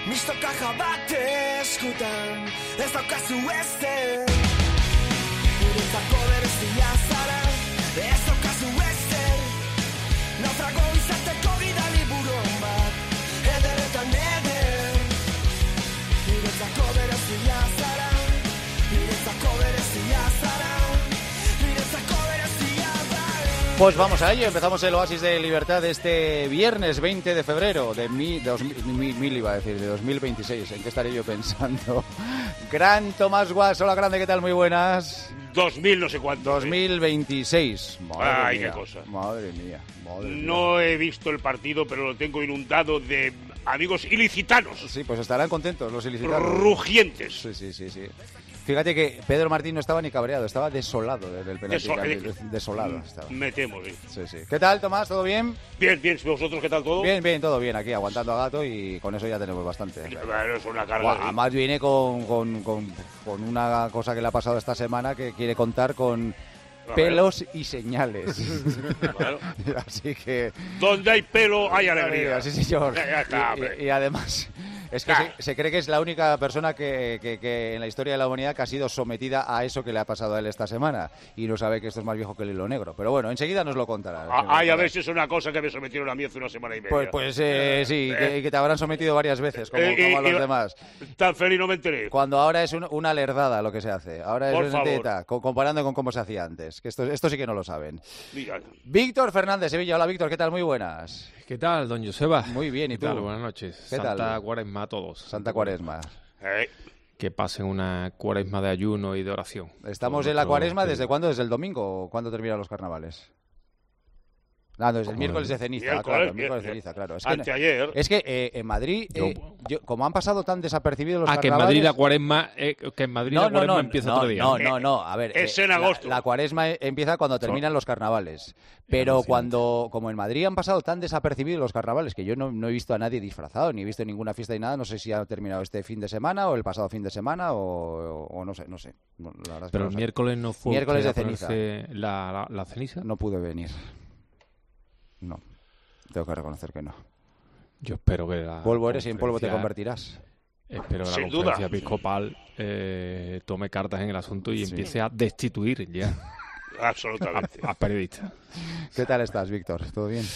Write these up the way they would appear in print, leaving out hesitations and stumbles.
Mistoka jabate eskutan, ez daukazu ezer. Guretzako berezia zara, ez daukazu ezer. Naufrago izateko gidali buron bat, ederretan eder. Guretzako berezia zara, guretzako berezia zara, guretzako berezia zara. Pues vamos a ello, empezamos el Oasis de Libertad este viernes 20 de febrero de 2026. ¿En qué estaré yo pensando? Gran Tomás Guas, hola grande, ¿qué tal? Muy buenas. 2000 no sé cuánto. 2026. Ay, qué cosa. Madre mía. No he visto el partido, pero lo tengo inundado de amigos ilicitanos. Sí, pues estarán contentos los ilicitanos. Rugientes. Sí. Fíjate que Pedro Martín no estaba ni cabreado, estaba desolado del penalti. Desolado estaba. Me temo, sí. ¿Qué tal, Tomás? ¿Todo bien? Bien. ¿Vosotros qué tal todo? Bien, todo bien. Aquí aguantando a gato y con eso ya tenemos bastante. Bueno, es una carga. Además viene con una cosa que le ha pasado esta semana que quiere contar con pelos y señales. Claro. Así que... Donde hay pelo hay alegría. Sí, señor. Ya está, y además... Es que se cree que es la única persona que en la historia de la humanidad que ha sido sometida a eso que le ha pasado a él esta semana. Y no sabe que esto es más viejo que el hilo negro. Pero bueno, enseguida nos lo contará. A ver si es una cosa que me sometieron a mí hace una semana y media. Pues sí, que te habrán sometido varias veces, como a los demás. Tan feliz no me enteré. Cuando ahora es una lerdada lo que se hace. Ahora es una dieta, comparando con cómo se hacía antes. Que esto sí que no lo saben. Mira. Víctor Fernández, Sevilla. Hola, Víctor, ¿qué tal? Muy buenas. ¿Qué tal, don Joseba? Muy bien, ¿y tú? ¿Qué tal? Buenas noches. ¿Qué tal? Santa Cuaresma a todos. Santa Cuaresma. Que pasen una cuaresma de ayuno y de oración. Estamos en la Cuaresma, ¿desde cuándo? ¿Desde el domingo? ¿Cuándo terminan los carnavales? Desde el miércoles de ceniza, miércoles de ceniza, claro. Anteayer. Es que en Madrid, como han pasado tan desapercibidos los carnavales... que en Madrid la cuaresma, empieza otro día. No, a ver... Es en agosto. La Cuaresma empieza cuando terminan los carnavales. Pero como en Madrid han pasado tan desapercibidos los carnavales, que yo no he visto a nadie disfrazado, ni he visto ninguna fiesta ni nada, no sé si ha terminado este fin de semana o el pasado fin de semana o no sé. Bueno, la verdad es que pero no el sé. miércoles no fue miércoles de ceniza. La ceniza. No pude venir. No, tengo que reconocer que no. Yo espero que polvo eres y en polvo te convertirás. Espero que la Sin conferencia duda. episcopal tome cartas en el asunto y empiece a destituir ya Absolutamente. a periodistas. ¿Qué tal estás, Víctor? ¿Todo bien?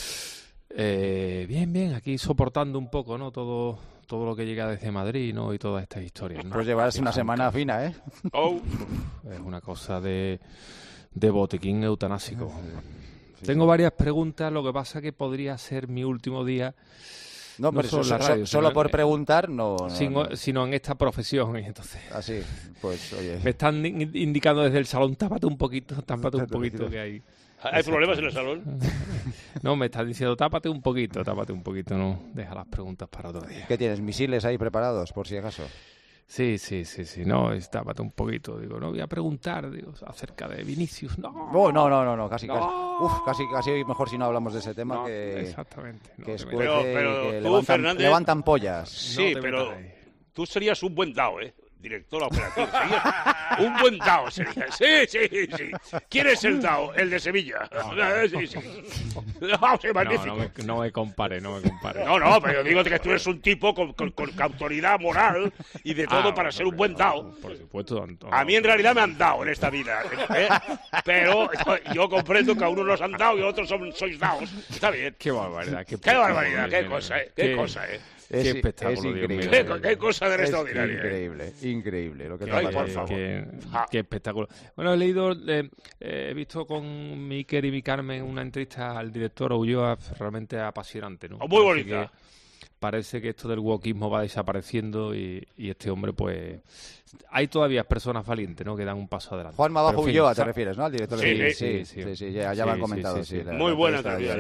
Bien, aquí soportando un poco, ¿no? Todo lo que llega desde Madrid, ¿no? Y todas estas historias, ¿no? Pues llevarás una semana fina, ¿eh? Es una cosa de botiquín eutanásico. Sí. Tengo varias preguntas, lo que pasa que podría ser mi último día. No, pero solo por preguntar, no. Sino en esta profesión, y entonces... Así, pues, oye... Me están indicando desde el salón, tápate un poquito que hay... ¿Hay problemas en el salón? No, me están diciendo, tápate un poquito, no, deja las preguntas para otro día. ¿Qué tienes, misiles ahí preparados, por si acaso? Sí, no, tápate un poquito, digo, no voy a preguntar, acerca de Vinicius, no, casi, casi mejor si no hablamos de ese tema, que exactamente, que no, pero que levantan pollas. Sí, pero tú serías un buen DAO, director operativo, serías un buen DAO, serías. Sí. ¿Quién es el DAO? El de Sevilla. Sí. Magnífico. No me compare. No, pero yo digo que tú eres un tipo con autoridad moral y de todo para ser un buen DAO. Por supuesto. A mí en realidad me han dado en esta vida, pero yo comprendo que a unos los han dado y a otros sois DAOs. Está bien. Qué barbaridad. Qué cosa, Qué cosa, Qué espectáculo, es increíble. Qué cosa de extraordinaria. Increíble lo que te Ay, ha por pasado. favor. Qué espectáculo. Bueno, he visto con mi Iker y mi Carmen una entrevista al director Ulloa realmente apasionante, ¿no? Muy bonita. Parece que esto del wokismo va desapareciendo y este hombre, pues... Hay todavía personas valientes, ¿no?, que dan un paso adelante. Juanma Bajo Ulloa, te refieres, ¿no? Al director Sí, ya me han comentado. Sí. Muy buena entrevista.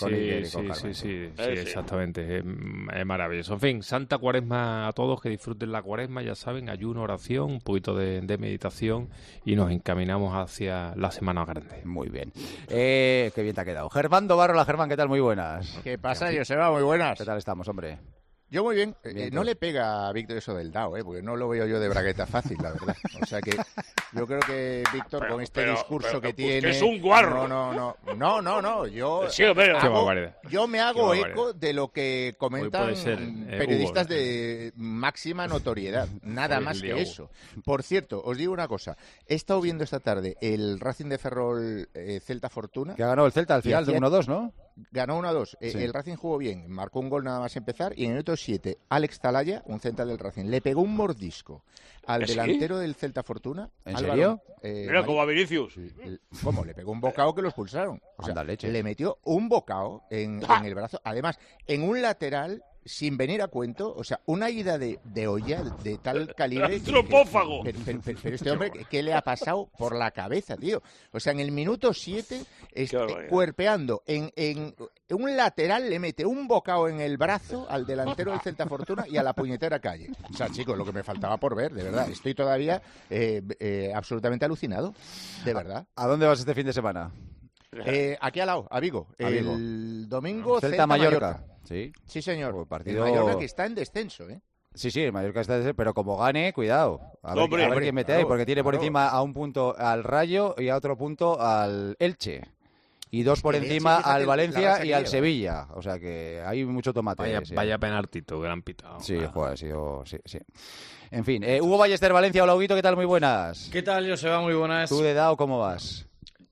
Sí, exactamente. Es maravilloso. En fin, Santa Cuaresma a todos, que disfruten la Cuaresma, ya saben, ayuno, oración, un poquito de meditación y nos encaminamos hacia la Semana Grande. Muy bien. Qué bien te ha quedado. Germán Dobarro, Germán, ¿qué tal? Muy buenas. ¿Qué pasa, Joseba? Muy buenas. ¿Qué tal estamos, hombre? Yo muy bien. Bien, No le pega a Víctor eso del DAO, porque no lo veo yo de bragueta fácil, la verdad. O sea que yo creo que Víctor, con este discurso que tiene... es un guarro. No. Yo, Sí, pero... yo me hago eco de lo que comentan puede ser, periodistas Hugo. de máxima notoriedad. Nada Hoy más es que el día eso. Por cierto, os digo una cosa. He estado viendo esta tarde el Racing de Ferrol Celta Fortuna. Que ha ganado el Celta al final de 1-2, ¿no? Ganó 1-2. Sí. El Racing jugó bien, marcó un gol nada más empezar y en el minuto 7, Alex Talaya, un central del Racing, le pegó un mordisco al ¿Sí? delantero del Celta Fortuna. ¿En Álvaro, serio? Mira, como a Vinicius. ¿Cómo? Le pegó un bocado que lo expulsaron. O sea, Anda, leches. le metió un bocado en el brazo. Además, en un lateral, sin venir a cuento, o sea, una ida de olla de tal calibre... ¡Antropófago! Pero este hombre, ¿qué le ha pasado por la cabeza, tío? O sea, en el minuto 7, barbaridad. cuerpeando en un lateral, le mete un bocado en el brazo al delantero del Celta Fortuna y a la puñetera calle. O sea, chicos, lo que me faltaba por ver, de verdad. Estoy todavía absolutamente alucinado, de verdad. ¿A dónde vas este fin de semana? Aquí al lado, a Vigo. A Vigo. El domingo Celta-Mallorca. Sí. Sí, señor. Pues El partido- Mallorca que está en descenso, ¿eh? Sí, el Mallorca está pero como gane, cuidado. A ver, Hombre, a ver quién mete ahí, claro, porque tiene por claro. encima a un punto al Rayo y a otro punto al Elche. Y dos por El Elche, encima fíjate al la Valencia racha y que al lleva. Sevilla. O sea que hay mucho tomate. Vaya penaltito que le han pitado. Sí, joder, ha sido... Sí. En fin, Hugo Ballester, Valencia, hola Huguito, ¿qué tal? Muy buenas. ¿Qué tal, Joseba? Muy buenas. ¿Tú de DAO cómo vas?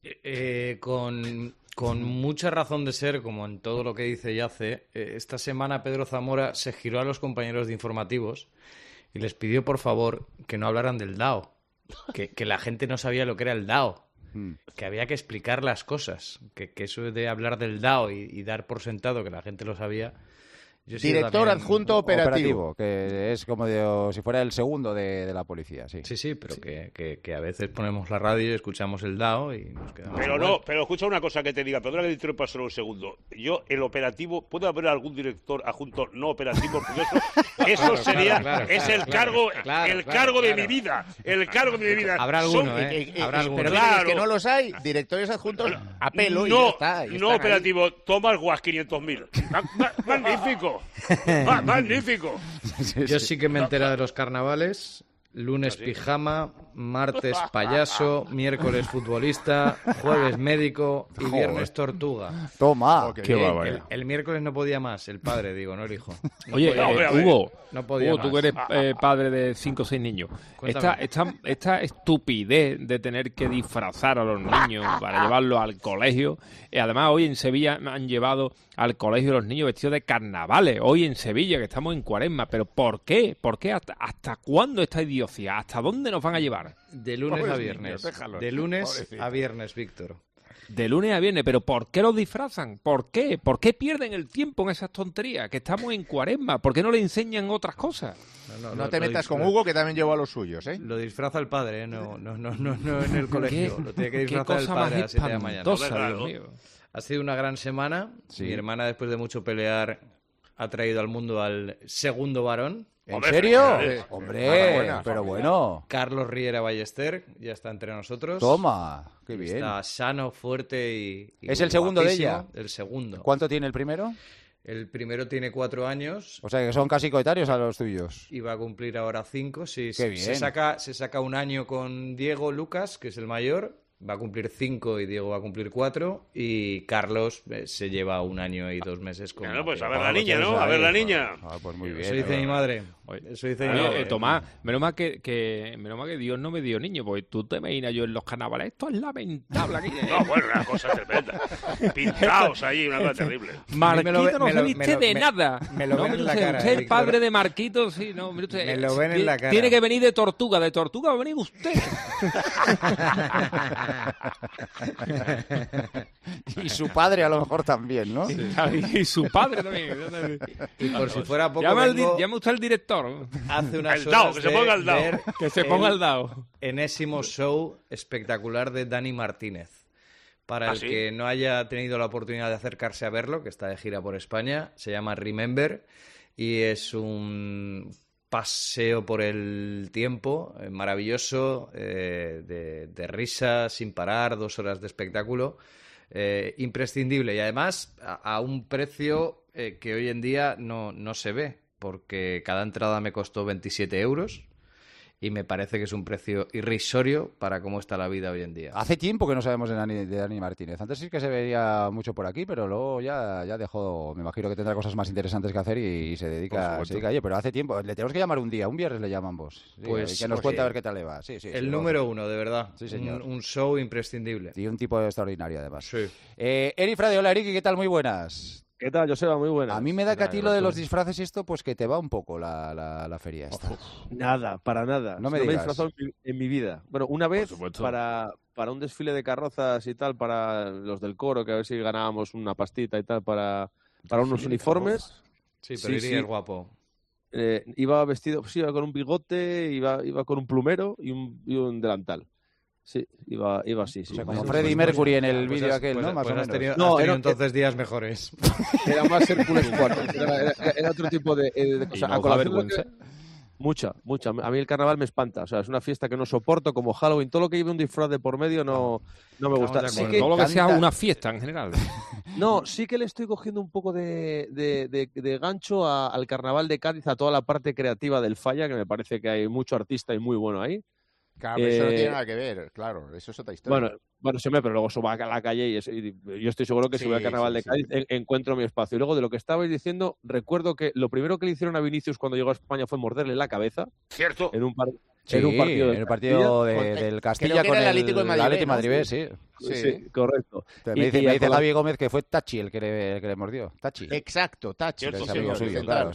Con mucha razón de ser, como en todo lo que dice y hace, esta semana Pedro Zamora se giró a los compañeros de informativos y les pidió, por favor, que no hablaran del DAO, que la gente no sabía lo que era el DAO, que había que explicar las cosas, que eso de hablar del DAO y dar por sentado que la gente lo sabía... Yo he sido Director también- adjunto operativo. Que es como si fuera el segundo de la policía, sí. Sí, pero que a veces ponemos la radio y escuchamos el DAO y nos quedamos... Pero igual. no, pero escucha una cosa que te diga, perdona que te interrumpa solo un segundo. Yo, el operativo, ¿puede haber algún director adjunto no operativo? Porque eso sería, claro, es el cargo, claro, cargo de claro. mi vida, el cargo de mi vida. Habrá alguno, Son- Habrá alguno. Pero Claro. es que no los hay. Directores adjuntos a pelo y no, ya está. y no están ahí. operativo, Tomás Guas 500.000. Magnífico, magnífico. Yo sí que me he enterado de los carnavales. Lunes pijama, martes payaso, miércoles futbolista, jueves médico y viernes tortuga. Toma. Qué barbaridad. El miércoles no podía más, el padre, digo, no el hijo. Oye, podía más. A ver. Hugo, No podía tú más. que eres padre de 5 o 6 niños. Cuéntame. Esta estupidez de tener que disfrazar a los niños para llevarlos al colegio. Además, hoy en Sevilla me han llevado al colegio los niños vestidos de carnavales. Hoy en Sevilla, que estamos en Cuaresma. ¿Pero por qué? ¿Por qué? ¿Hasta cuándo esta idiocia? ¿Hasta dónde nos van a llevar? De lunes Pobres a viernes. niños, déjalos. De lunes Pobrecitos. a viernes, Víctor. De lunes a viernes, pero ¿por qué los disfrazan? ¿Por qué? ¿Por qué pierden el tiempo en esas tonterías? Que estamos en Cuaresma, ¿por qué no le enseñan otras cosas? No te metas con Hugo, que también llevó a los suyos, ¿eh? Lo disfraza el padre, ¿eh? No en el colegio. Lo tiene que ¿Qué disfrazar el cosa más padre a las 7 de la mañana. espantosa, Claro. Dios mío? Ha sido una gran semana. Sí. Mi hermana, después de mucho pelear, ha traído al mundo al segundo varón. ¿En Hombre, serio? felicidades. Hombre, Enhorabuena, pero familia. bueno. Carlos Riera Ballester ya está entre nosotros. Toma, qué bien. Está sano, fuerte y ¿Es el segundo de guapísimo. ella? El segundo. ¿Cuánto tiene el primero? El primero tiene 4 años O sea, que son casi coetarios a los tuyos. y va a cumplir ahora 5. Sí, Qué bien. se saca un año con Diego Lucas, que es el mayor. Va a cumplir 5 y Diego va a cumplir 4. Y Carlos se lleva 1 año y 2 meses con... Claro, pues a ver Mateo. la niña, ¿no? A ver la niña. Ah, pues muy bien. Eso dice mi madre. Eso dice mi madre. Tomás, menos mal que Dios no me dio niño, porque tú te imaginas yo en los carnavales. Esto es lamentable aquí. No, bueno, una cosa tremenda. Pintaos ahí, una cosa terrible. Marquito no me se lo- viste de nada. me lo no, ven mire en la usted, cara, usted es el Víctor. padre de Marquito, sí, no, mire usted. Me lo ven en la cara. Tiene que venir de Tortuga va a venir usted. Y su padre a lo mejor también, ¿no? Y su padre también. Y por si fuera poco, Llama usted al director. hace unas El dao, horas que se de ponga el dao. ver Que se ponga al dado. enésimo show espectacular de Dani Martínez. Para ¿Ah, el sí? que no haya tenido la oportunidad de acercarse a verlo, que está de gira por España, se llama Remember y es un paseo por el tiempo maravilloso, de risa sin parar, 2 horas de espectáculo, imprescindible y además a un precio que hoy en día no se ve. porque cada entrada me costó 27 euros y me parece que es un precio irrisorio para cómo está la vida hoy en día. Hace tiempo que no sabemos de Dani Martínez. Antes sí que se veía mucho por aquí, pero luego ya dejó. Me imagino que tendrá cosas más interesantes que hacer y se dedica a ello. Pero hace tiempo. Le tenemos que llamar un día, un viernes le llaman vos. Sí, pues que nos cuente a ver qué tal le va. Sí, el número uno, de verdad. Sí, señor. Un show imprescindible. Y un tipo extraordinario, además. Sí. Eri Frade, hola Eriki, ¿qué tal? Muy buenas. ¿Qué tal, Joseba? Muy buena. A mí me da que a ti lo de los disfraces y esto, pues que te va un poco la feria esta. Nada, para nada. No me he digas. disfrazado en mi vida. Bueno, una vez para un desfile de carrozas y tal, para los del coro, que a ver si ganábamos una pastita y tal, para unos uniformes. Sí, pero Iri es guapo. Iba vestido, sí, iba con un bigote, iba con un plumero y un delantal. Sí, iba así, sí. O sea, como Freddie Mercury en el vídeo aquel, ¿no? Más o menos. No, eran entonces días mejores. Era más Hércules IV. Era otro tipo de cosas. ¿No da vergüenza? Mucha. A mí el carnaval me espanta. O sea, es una fiesta que no soporto, como Halloween. Todo lo que lleve un disfraz de por medio no me gusta. Sí que todo lo que sea una fiesta en general. No, sí que le estoy cogiendo un poco de gancho al carnaval de Cádiz, a toda la parte creativa del Falla, que me parece que hay mucho artista y muy bueno ahí. Claro, pero eso no tiene nada que ver, claro, eso es otra historia. Bueno, siempre, pero luego subo a la calle y yo estoy seguro que si voy al carnaval de Cádiz encuentro mi espacio. Y luego de lo que estabais diciendo, recuerdo que lo primero que le hicieron a Vinicius cuando llegó a España fue morderle la cabeza. Cierto. En un partido en el partido del Castilla con el Atlético de Madrid, sí. Sí, correcto. Me dice Javi Gómez que fue Tachi el que le mordió. Tachi. Exacto, Tachi. Cierto, Es amigo suyo, claro.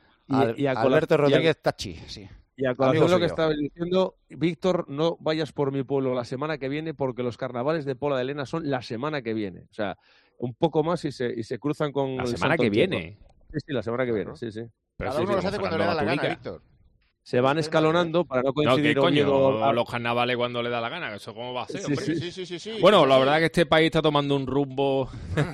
Alberto Rodríguez Tachi, sí. Y a colación lo que estaba diciendo, Víctor, no vayas por mi pueblo la semana que viene porque los carnavales de Pola de Lena son la semana que viene. O sea, un poco más y se cruzan con la el semana que viene. Sí, la semana que viene, sí. Cada uno los hace cuando le da la gana, Víctor. Se van escalonando para no coincidir. No, ¿qué coño? Los carnavales cuando le da la gana, ¿eso cómo va a ser? Sí. Bueno, la verdad es que este país está tomando un rumbo.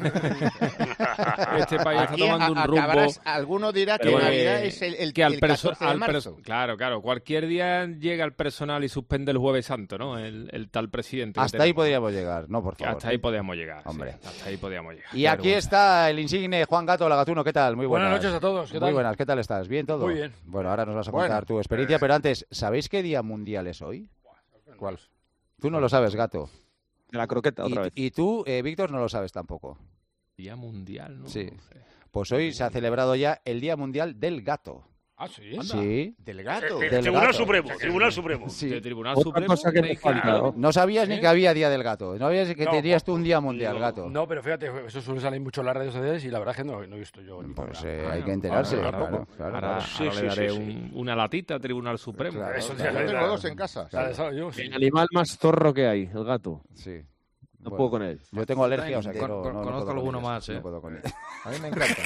Alguno dirá que Navidad es el 14 de marzo. Claro. Cualquier día llega el personal y suspende el Jueves Santo, ¿no? El tal presidente. Hasta ahí podríamos llegar, no, por favor. Hasta ahí podíamos llegar. Hombre. Sí, hasta ahí podíamos llegar. Y aquí está el insigne Juan Gato Lagatuno, ¿qué tal? Muy buenas. Buenas noches a todos, ¿qué tal? Muy buenas, ¿qué tal estás? ¿Bien todo? Muy bien. Bueno, ahora nos vas a contar tu experiencia, pero antes, ¿sabéis qué día mundial es hoy? ¿Cuál? Tú no lo sabes, Gato. De la croqueta, otra vez. Y tú, Víctor, no lo sabes tampoco. Día mundial, ¿no? Sí. No sé. Pues hoy se ha celebrado ya el Día Mundial del Gato. Ah, sí. Sí. Del gato. Tribunal Supremo. Sí. El Tribunal Otra Supremo. cosa que me falta, ¿no? No sabías ni que había Día del Gato. No sabías que tenías tú un Día Mundial, Gato. No, pero fíjate, eso suele salir mucho en las redes sociales y la verdad es que no he visto yo. Pues hay que enterarse. Claro. Claro. Ahora le daré una latita al Tribunal Supremo. Claro, Eso Yo tengo dos en casa. El animal más zorro que hay, el gato. Sí. No puedo con él. Yo tengo alergia, o sea que Conozco puedo alguno con más, ellos, no puedo con él. A mí me encanta.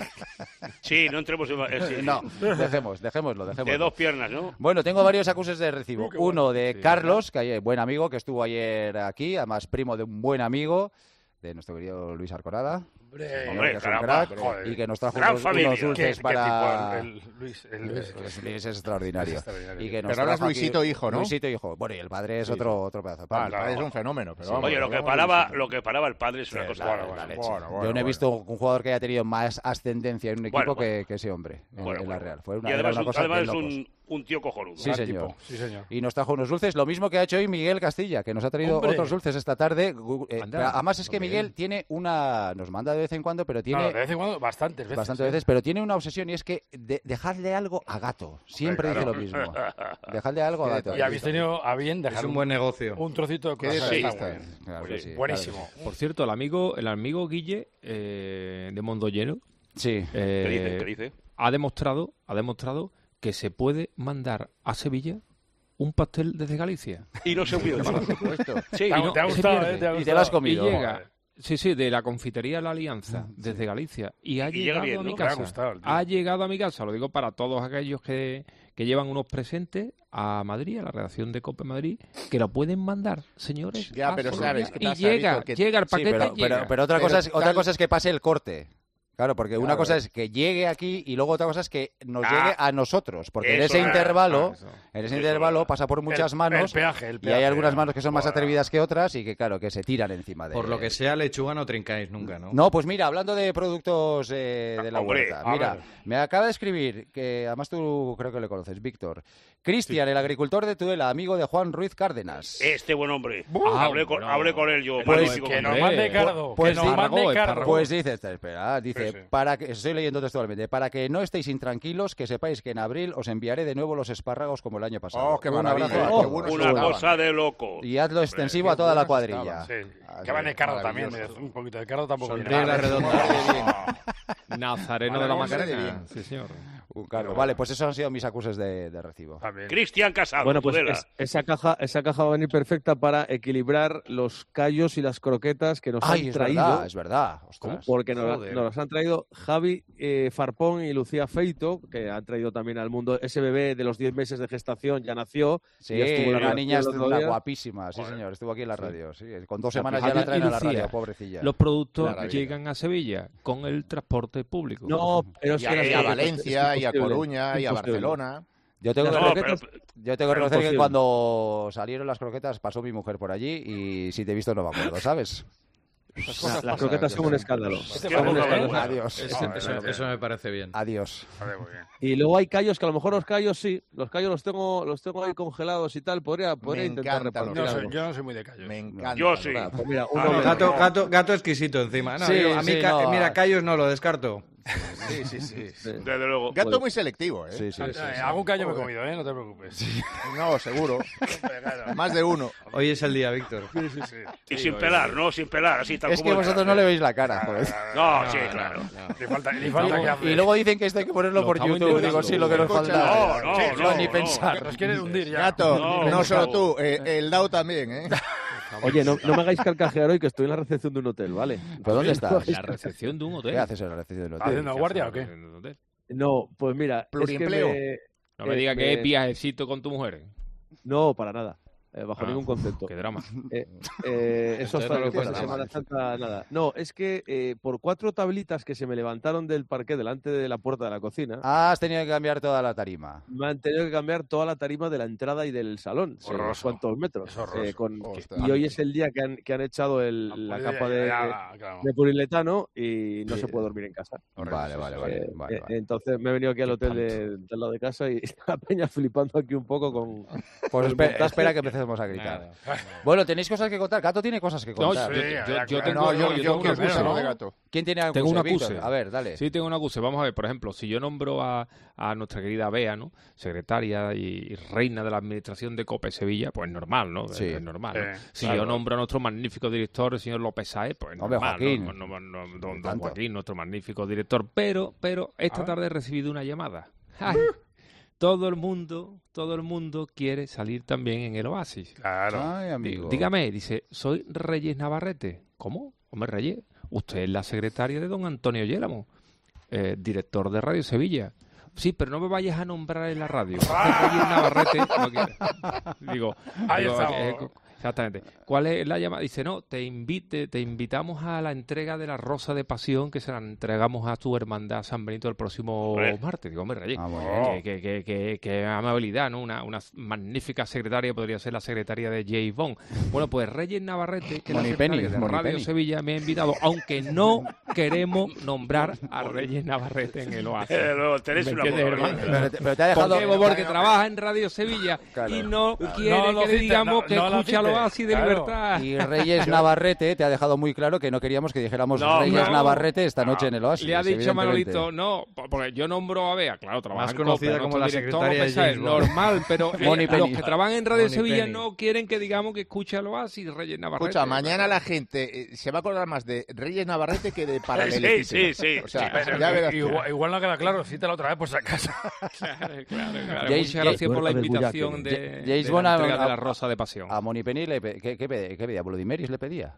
Sí, no entremos en... sí. No, dejémoslo. De dos piernas, ¿no? Bueno, tengo varios acuses de recibo. Uno de Sí, Carlos, que es buen amigo, que estuvo ayer aquí, además primo de un buen amigo de nuestro querido Luis Arconada. Hombre, que es un caramba, crack, joder. y que nos trajo Gran unos familia. dulces ¿Qué para... tipo? Luis. Luis es extraordinario. extraordinario. Y que nos Pero ahora es trajo aquí- Luisito hijo, ¿no? Luisito hijo. Bueno, y el padre es otro pedazo de pan. El padre es un fenómeno, pero vamos. Oye, lo que paraba el padre es una cosa... La leche. Yo no he visto un jugador que haya tenido más ascendencia en un equipo que ese hombre en la Real. Fue Y era además, una cosa de es locos. un tío cojonudo. Sí, señor. Sí, señor. Y nos trajo unos dulces, lo mismo que ha hecho hoy Miguel Castilla, que nos ha traído ¡Hombre! otros dulces esta tarde. Anda. Además es que Miguel tiene nos manda de vez en cuando, pero tiene Claro, de vez en cuando, bastantes veces. pero tiene una obsesión y es que dejadle algo a Gato. Siempre dice lo mismo. Dejadle algo a Gato. Y habéis tenido a bien dejar Es un buen negocio. un trocito de Qué cosa. detallista. Está bueno. Claro que sí, Buenísimo. Por cierto, el amigo Guille de Mondoñero Sí. ¿Qué dice? ha demostrado que se puede mandar a Sevilla un pastel desde Galicia. Y no se olvida. Por supuesto. Sí, Te ha no, gustado, se pierde. ¿eh? Te ha Y te lo has gustado. comido. Y llega, sí, de la confitería La Alianza, desde Galicia. Y ha llega llegado bien, a mi ¿no? Me ha casa. gustado el tío. Ha llegado a mi casa, lo digo para todos aquellos que llevan unos presentes a Madrid, a la redacción de COPE Madrid, que lo pueden mandar, señores. Ya, a pero Sevilla. sabes qué Y pasa, llega, Víctor, que- llega el Sí, paquete. pero otra cosa es que pase el corte. Claro, porque una cosa es que llegue aquí y luego otra cosa es que nos llegue a nosotros, porque en Eso ese es. intervalo pasa por muchas manos El peaje, y hay algunas manos que son más atrevidas que otras y que claro, que se tiran encima de... Por lo que sea, lechuga no trincáis nunca, ¿no? No, pues mira, hablando de productos de la Hombre, huerta, a mira, ver. me acaba de escribir, que además tú creo que le conoces, Víctor, Cristian, el agricultor de Tudela, amigo de Juan Ruiz Cárdenas. Este buen hombre. Ah, Hablé con él yo. Pues magnífico Que hombre. nos mande Cardo. Pues que nos sí. mande Cardo. Pues dice, espera, dice, Sí, sí. para que, estoy leyendo textualmente, para que no estéis intranquilos, que sepáis que en abril os enviaré de nuevo los espárragos como el año pasado. Oh, qué Un maravilla, abrazo a qué todos. buenos Una estaban. cosa de loco. Y hazlo extensivo a toda la buenos cuadrilla. estaban. Sí. Ah, Que van de Cardo también. maravilloso. Un poquito de Cardo tampoco viene Sonríe la mal. redonda. Nazareno de la Macarena. Sí, señor. Un cargo. Vale, pues esos han sido mis acuses de recibo. También. Cristian Casado, Bueno, pues Tudela. esa caja va a venir perfecta para equilibrar los callos y las croquetas que nos Ay, han traído. es verdad. Ostras. Porque nos Joder. las han traído Javi Farpón y Lucía Feito, que han traído también al mundo ese bebé de los 10 meses de gestación, ya nació. Sí, ya estuvo en la una radio niña el otro una día. guapísima, sí señor, estuvo aquí en la radio. Sí. Con 2 sea, semanas Javi ya la traen y a la Lucía, radio, pobrecilla. Los productos Maravilla. llegan a Sevilla con el transporte público. No, pero es Y que a, era y a Valencia, y a imposible, Coruña, y a imposible. Barcelona. Yo tengo, Las que, croquetas- yo tengo que reconocer que imposible. cuando salieron las croquetas pasó mi mujer por allí y si te he visto no me acuerdo, ¿sabes? Las croquetas son un escándalo. Qué Son un poca escándalo. vergüenza. Adiós. Eso me parece bien. Adiós. Joder, muy bien. Y luego hay callos que a lo mejor los callos sí, los callos los tengo ahí congelados y tal. Podría Me intentar encantan repartir los algo. Yo no soy muy de callos. Me encanta. Yo sí. Nada, pues mira, No, uno gato exquisito encima. No, Sí, digo, a mí, sí, no. mira, callos no, lo descarto. Sí, sí, sí. Desde luego. Gato muy selectivo, ¿eh? Sí, sí, sí. Algún callo me he comido, ¿eh? No te preocupes. No, seguro. Más de uno. Hoy es el día, Víctor. Y sin pelar, ¿no? Sin pelar, así tal Es como que vosotros no le veis la cara, joder. No, sí, claro. Ni falta que hacer. Y luego dicen que esto hay que ponerlo Lo por estamos YouTube. intentando. Digo, sí, lo que nos Escucha, falta. no, ni no. pensar. Nos quieren hundir ya. Gato, No, no solo no. tú, el Dao también, ¿eh? Oye, no me hagáis carcajear hoy que estoy en la recepción de un hotel, ¿vale? ¿Pero dónde estás? La recepción de un hotel. ¿Qué haces en la recepción del hotel? ¿Haciendo guardia o qué? No, pues mira, Pluriempleo. es que No me digas que es viajecito con tu mujer. no, para nada, bajo Ah, ningún concepto. Qué drama. Eso Entonces hasta no lo después de cuentas. Semana Santa, nada. No, es que por 4 tablitas que se me levantaron del parqué delante de la puerta de la cocina, Ah, has tenido que cambiar toda la tarima. me han tenido que cambiar toda la tarima de la entrada y del salón. Horroroso. ¿Cuántos metros? Es horroroso. Ostras. Y hoy es el día que han echado la capa de poliuretano y no se puede dormir en casa. Vale, vale, vale. vale, vale. Entonces me he venido aquí al hotel del lado de casa y la peña flipando aquí un poco con... Pues el espera, montaje. espera que empecemos a gritar. Nada. Bueno, tenéis cosas que contar. Gato tiene cosas que No, contar. yo tengo, No, yo tengo quiero una acuse, escuchar lo ¿no? de Gato. ¿Quién tiene acuse? Tengo un Víctor? acuse. A ver, dale. Sí, tengo un acuse. Vamos a ver, por ejemplo, si yo nombro a nuestra querida Bea, ¿no? Secretaria y reina de la administración de COPE Sevilla, pues normal, ¿no? Sí. Es normal. ¿no? Si claro. yo nombro a nuestro magnífico director, el señor López Saez, pues Hombre, normal, Joaquín. ¿no? Don Tanto. Joaquín, nuestro magnífico director. Pero esta tarde he recibido una llamada. ¡Ay! Todo el mundo quiere salir también en el Oasis. Claro. Ay, amigo. Dígame, dice, soy Reyes Navarrete. ¿Cómo? Hombre, Reyes, usted es la secretaria de don Antonio Yélamo, director de Radio Sevilla. Sí, pero no me vayas a nombrar en la radio. Reyes Navarrete no quiere. Digo, Ahí digo, estamos. exactamente. ¿Cuál es la llamada? Dice, no, te invitamos a la entrega de la Rosa de Pasión que se la entregamos a tu hermandad San Benito el próximo Hombre. martes. Digo, hombre, Reyes, Ah, muy bien. qué amabilidad, ¿no? Una magnífica secretaria, podría ser la secretaria de James Bond. Bueno, pues Reyes Navarrete, que es la Monipenny, secretaria de Monipenny. Radio Sevilla, me ha invitado, aunque no queremos nombrar a Reyes Navarrete en el Oasis. Luego tenéis ¿Me una entiendes, broma. hermano? Pero te ha dejado... ¿Por qué? Porque trabaja en Radio Sevilla Claro. y no quiere No lo que le cites, digamos no- que no lo escucha el cites. Oasis de Claro. Libertad. Y Reyes Navarrete te ha dejado muy claro que no queríamos que dijéramos No, Reyes no. Navarrete esta noche en el Oasis. Le ha dicho evidentemente. Manolito, no, porque yo nombro a Bea, claro, trabaja Más en conocida COPE, como nuestro la director secretaria de López Saez, James Bond. normal, pero Monipenny. los que trabajan en Radio Monipenny. Sevilla no quieren que digamos que escucha el Oasis, Reyes Navarrete. Escucha, mañana la gente se va a acordar más de Reyes Navarrete que de Sí, Paralelepípedo. sí. O sea, Pero ya verás tú. igual no queda claro, cítala otra vez por si acaso. Claro. James- Muchas gracias por la Bueno, de invitación Bullacke. de James la Bond entrega a- de la Rosa de Pasión. A Monipenny ¿qué pedía? ¿Blodimeris le pedía?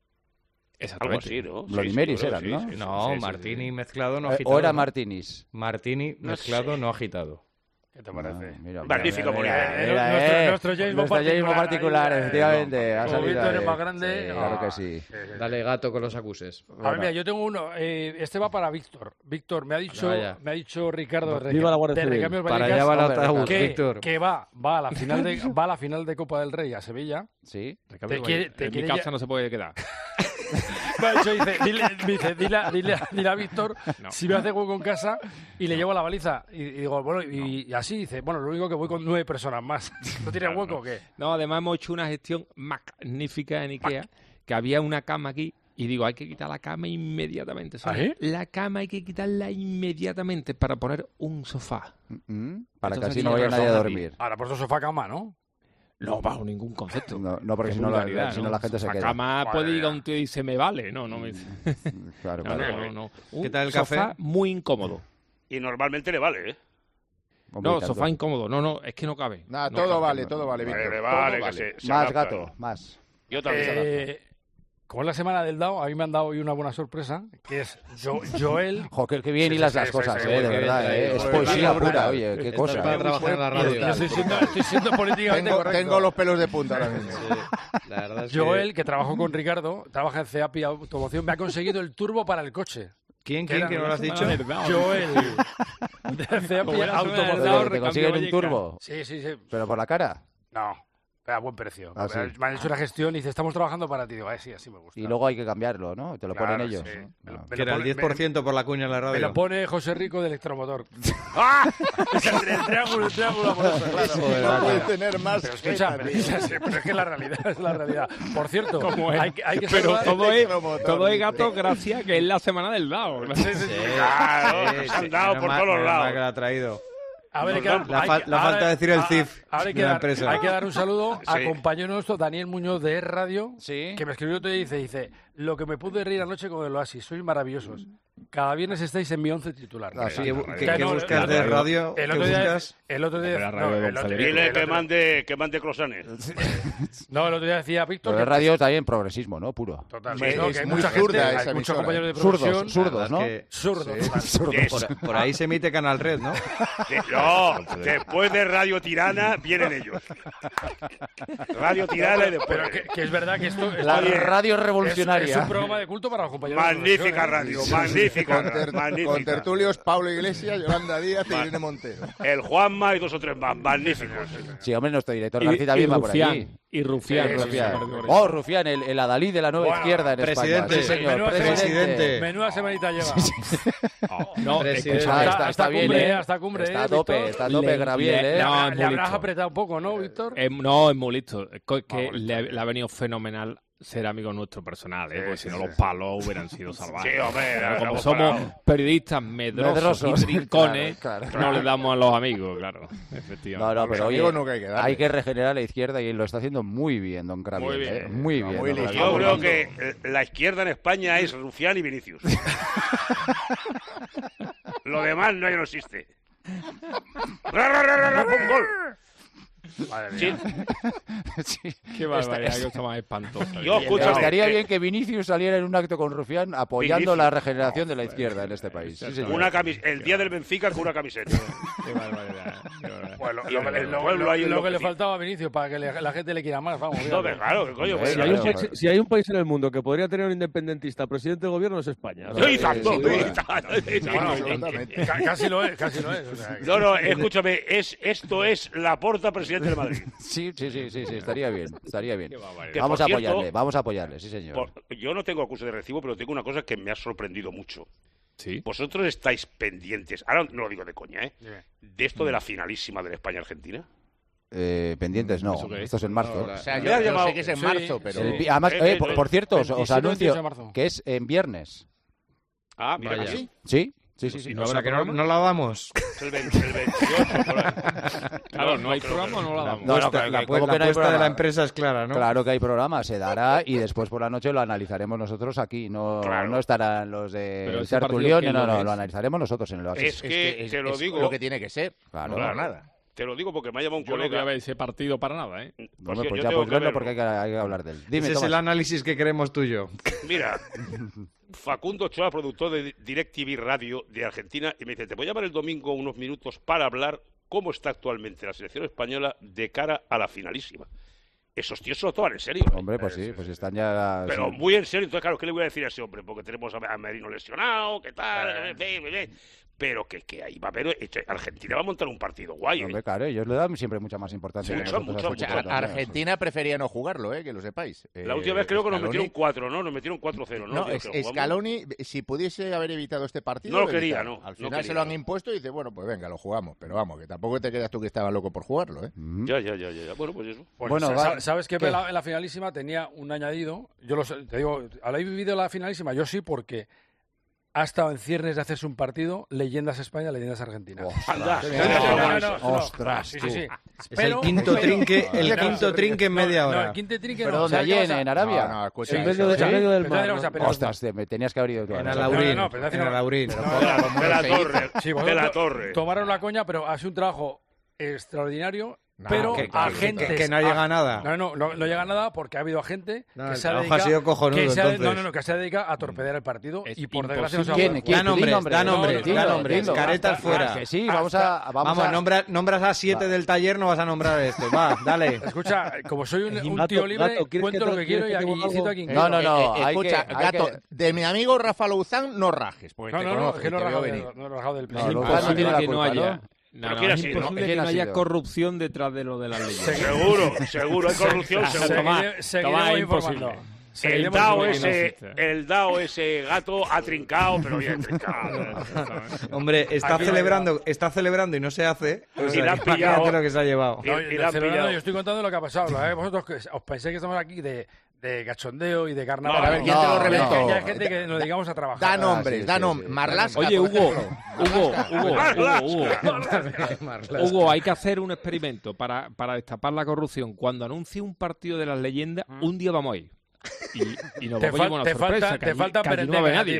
Algo así, ¿no? Blodimeris Sí, eran, sí, ¿no? sí, sí. No, sí, sí, Martini sí. mezclado no agitado. ¿O era ¿no? Martinis? Martini mezclado no agitado. ¿Qué te parece? Magnífico, Nuestro James Bond particular, efectivamente. Ha salido Víctor es ahí. más grande. Sí, claro que sí. Dale gato con los acuses. A ver, mira, yo tengo uno. Este va para Víctor. Víctor, me ha dicho Ricardo Viva la Guardia de Civil. Recambios Para Vallecas allá va el ataúd, Víctor. que va a la final de Copa del Rey a Sevilla. Sí. Te en quiere mi casa no se puede quedar. Me ha dicho, dile a Víctor si me hace hueco en casa y le llevo la baliza. Y digo, bueno, y así dice, bueno, lo único que voy con 9 personas más. ¿No tiene hueco o qué? No, además hemos hecho una gestión magnífica en Ikea, que había una cama aquí, y digo, hay que quitar la cama inmediatamente. ¿Sabes? ¿Ah, sí? La cama hay que quitarla inmediatamente para poner un sofá. Para que Entonces, así aquí no vaya hay nadie a razón, dormir. Ahora, por eso sofá cama, ¿no? No, bajo ningún concepto. No, porque Qué si no, vulgaridad, si no la gente se La queda. cama puede Madre ir a mía. un tío y dice, me vale. No, me... Claro, No, claro. no. ¿Qué tal el sofá café? muy incómodo. Y normalmente le vale, ¿eh? Hombre, No, tanto. sofá incómodo. No, es que no cabe. Nada, No todo cabe. vale, todo vale, Víctor. Le todo vale, vale. que se Más adaptan. gato, más. Yo también. Como es la semana del DAO, a mí me han dado hoy una buena sorpresa, que es Joel. Joder, qué bien Sí, hilas sí, las sí, cosas, sí, de sí, verdad, sí, Es sí, poesía sí, pura, sí, oye, qué Esto cosa. es para trabajar en la radio. Yo estoy siendo políticamente correcto. Tengo los pelos de punta ahora mismo. La verdad es que... Joel, que trabajó con Ricardo, trabaja en CEAPI Automoción, me ha conseguido el turbo para el coche. ¿Quién era? que no lo has dicho? Joel, de CEAPI Como era Automoción. Pero te consiguen un turbo, Sí. pero por la cara. No, a buen precio. Ah, sí. Me han hecho una gestión y dice, estamos trabajando para ti. Digo, sí, así me gusta. Y luego hay que cambiarlo, ¿no? Te lo Claro, ponen ellos. sí. ¿no? Que era el 10% por la cuña en la Me radio. lo pone José Rico de Electromotor. ¡Ah! Es el triángulo amoroso, claro. No puedes tener más. Pero escucha, pero es que es la realidad, es la realidad. Por cierto, hay que Pero saludar- todo es gato gracias que es la semana del DAO. Claro, nos han dado por todos los Que lados. la ha traído. A ver, La falta decir el CIF ahora hay de la empresa. Hay que dar un saludo a Sí. compañero nuestro, Daniel Muñoz de Radio, Sí. que me escribió otro día y dice, lo que me pude reír anoche con el Oasis, sois maravillosos. Cada viernes estáis en mi 11 titular. Ah, sí. ¿Qué buscas de radio? El ¿Qué otro día, buscas? el otro día, La radio no, de el Don otro- Federico. Dile el que mande croissants. No, el otro día decía Víctor Pero que de radio también progresismo, ¿no? Puro. Total, Sí, no, es que hay muy mucha zurda gente, esa hay muchos emisora. compañeros de profesión Zurdos, ¿no? Que zurdos. Yes. por ahí se emite Canal Red, ¿no? No, después de Radio Tirana vienen ellos. Radio Tirana y después. Pero que es verdad que esto La Oye, radio es revolucionaria. un programa de culto para los compañeros de Magnífica profesión, ¿eh? radio, magnífica. Con magnífica. tertulios Pablo Iglesias, Yolanda Díaz y Irene Montero. El Juanma y 2 o 3 más, magníficos. Sí, hombre, nuestro director García también va por allí. Y Rufián. Sí, Rufián. Rufián. Oh, Rufián, el adalí de la nueva Bueno, izquierda en presidente. España. Sí, señor, Menuda presidente. Menuda semanita lleva. No, Presidente. escucha, Está bien, cumbre, ¿eh? hasta cumbre, Está a Víctor. tope, Graviel, le- ¿eh? no, Le muy habrás listo. apretado un poco, ¿no, Víctor? No, es muy listo. Es que le ha venido fenomenal ser amigo nuestro personal, ¿eh? Porque si no los palos hubieran sido salvajes. Sí, hombre, Pero como hemos somos parado. periodistas medrosos y trincones, Claro. no le damos a los amigos, claro. Efectivamente. No, pero oye, amigos nunca hay que darle. hay que regenerar la izquierda y lo está haciendo muy bien, don Graviel. Muy bien. ¿eh? Muy bien. muy don listo. Graviel. Yo creo que la izquierda en España es Rufián y Vinicius. Lo demás no existe. ¡Un gol! Madre Sí, mía. Sí. Qué barbaridad, que cosa más espantosa. Yo, escúchame, Estaría bien que Vinicius saliera en un acto con Rufián apoyando Vinicius. la regeneración de la izquierda en este país. Sí, señor. el día del Benfica con una camiseta. Qué barbaridad. Qué barbaridad. Pues Y en el pueblo hay un lo que le loquecito. faltaba a Vinicius para que la gente le quiera más, vamos. No, pero claro, ¿qué coño? Hombre, Si Pues, hay, un claro. país, si hay un país en el mundo que podría tener un independentista presidente del gobierno es España. Yo y tanto, sin yo y duda. tanto. Bueno, absolutamente. casi lo es, casi lo es. O sea, No, escúchame, esto es Laporta, presidente del Madrid. Sí, estaría bien, estaría bien. Qué barbaridad. Que, Vamos por a cierto, apoyarle, sí señor. Yo no tengo acuse de recibo, pero tengo una cosa que me ha sorprendido mucho. Sí. ¿Vosotros estáis pendientes, ahora no lo digo de coña, Dime. de esto de la finalísima de la España-Argentina? Pendientes no, ¿Eso qué es? esto es en marzo. O sea, Me has yo llamado- sé que es en Sí, marzo, pero... Además, por cierto, os 27 o 28 anuncio de marzo. que es en viernes. Ah, mira, Vaya. que sí. Sí. ¿Y no O sea, habrá que programa? no la damos. Es el 28, por ahí. Claro, no hay creo programa, que- no la damos. No, La ¿cómo que no hay apuesta de programa? la empresa es clara, ¿no? Claro que hay programa, se dará y después por la noche lo analizaremos nosotros aquí. No, Claro. no estarán los Pero de ese Tertulión, partido, ¿quién no, lo es? lo analizaremos nosotros en el Oasis. Es que te lo es digo, lo que tiene que ser. Claro. No, nada. te lo digo porque me ha llamado un Yo no voy a colega. ver ese partido para nada, ¿eh? Pues Hombre, yo pues ya tengo pues que verlo verlo. porque hay que hablar de él. Dime, Ese es Tomás. el análisis que queremos tú y yo. Mira, Facundo Ochoa, productor de DirecTV Radio de Argentina, y me dice, te voy a llamar el domingo unos minutos para hablar cómo está actualmente la selección española de cara a la finalísima. Esos tíos se lo toman en serio. Hombre, pues sí, pues están ya... Pero sí. muy en serio. Entonces, claro, ¿qué le voy a decir a ese hombre? Porque tenemos a Merino lesionado, ¿qué tal? Pero que ahí va a haber... Argentina va a montar un partido guay. Hombre, claro, ellos le dan siempre mucha más importancia. Sí, mucho. Argentina prefería no jugarlo, que lo sepáis. La última vez creo que nos metieron 4, ¿no? Nos metieron 4-0, ¿no? Scaloni, si pudiese haber evitado este partido... No lo quería, ¿no? Al final no quería, se lo han impuesto y dice, bueno, pues venga, lo jugamos. Pero vamos, que tampoco te creas tú que estaba loco por jugarlo, ¿eh? Ya. Bueno, pues eso. Bueno, ¿sabes qué? En la finalísima tenía un añadido. Yo te digo, ¿habéis vivido la finalísima? Yo sí, porque... ha estado en ciernes de hacerse un partido, leyendas España, leyendas Argentina. ¡Ostras! Sí. Es el quinto trinque en media hora. No, el quinto trinque ¿Pero no. dónde? ¿Allí en Arabia? No, escucha, En medio del mar. Ostras, me tenías que haber ido tú. En Alaurín. De la Torre. Tomaron la coña, pero ha sido un trabajo extraordinario. Pero agentes... Que no llega nada. No llega a nada porque ha habido gente que se ha dedicado... ha sido cojonudo, que se ha dedicado a torpedear el partido y por desgracia no se ¿Quién? Da nombres. Caretas fuera. Que sí, vamos a... Nombras a 7 del taller, no vas a nombrar este. Va, dale. Escucha, como soy un tío libre, cuento lo que quiero y aquí cito a quien quiero. No. Escucha, Gato, de mi amigo Rafa Louzán no rajes. No, es que no he rajado del No, plan. no tiene la culpa, ¿no? Es imposible que no haya corrupción detrás de lo de las leyes. Seguro, hay corrupción, seguro. Seguiremos informando. El DAO ese Gato ha trincado, pero bien trincado. Hombre, está celebrando y no se hace. Y la han pillado. Lo que se ha llevado. Yo estoy contando lo que ha pasado. Vosotros os pensáis que estamos aquí de cachondeo y de carnaval. A ver, ¿quién te lo reventó? Hay gente que nos dedicamos a trabajar. Da nombres. Marlaska. Oye, Hugo, hay que hacer un experimento para destapar la corrupción. Cuando anuncie un partido de las leyendas, un día vamos a ir. Y nos vamos a llevar una sorpresa. Te falta que allí no va a haber nadie.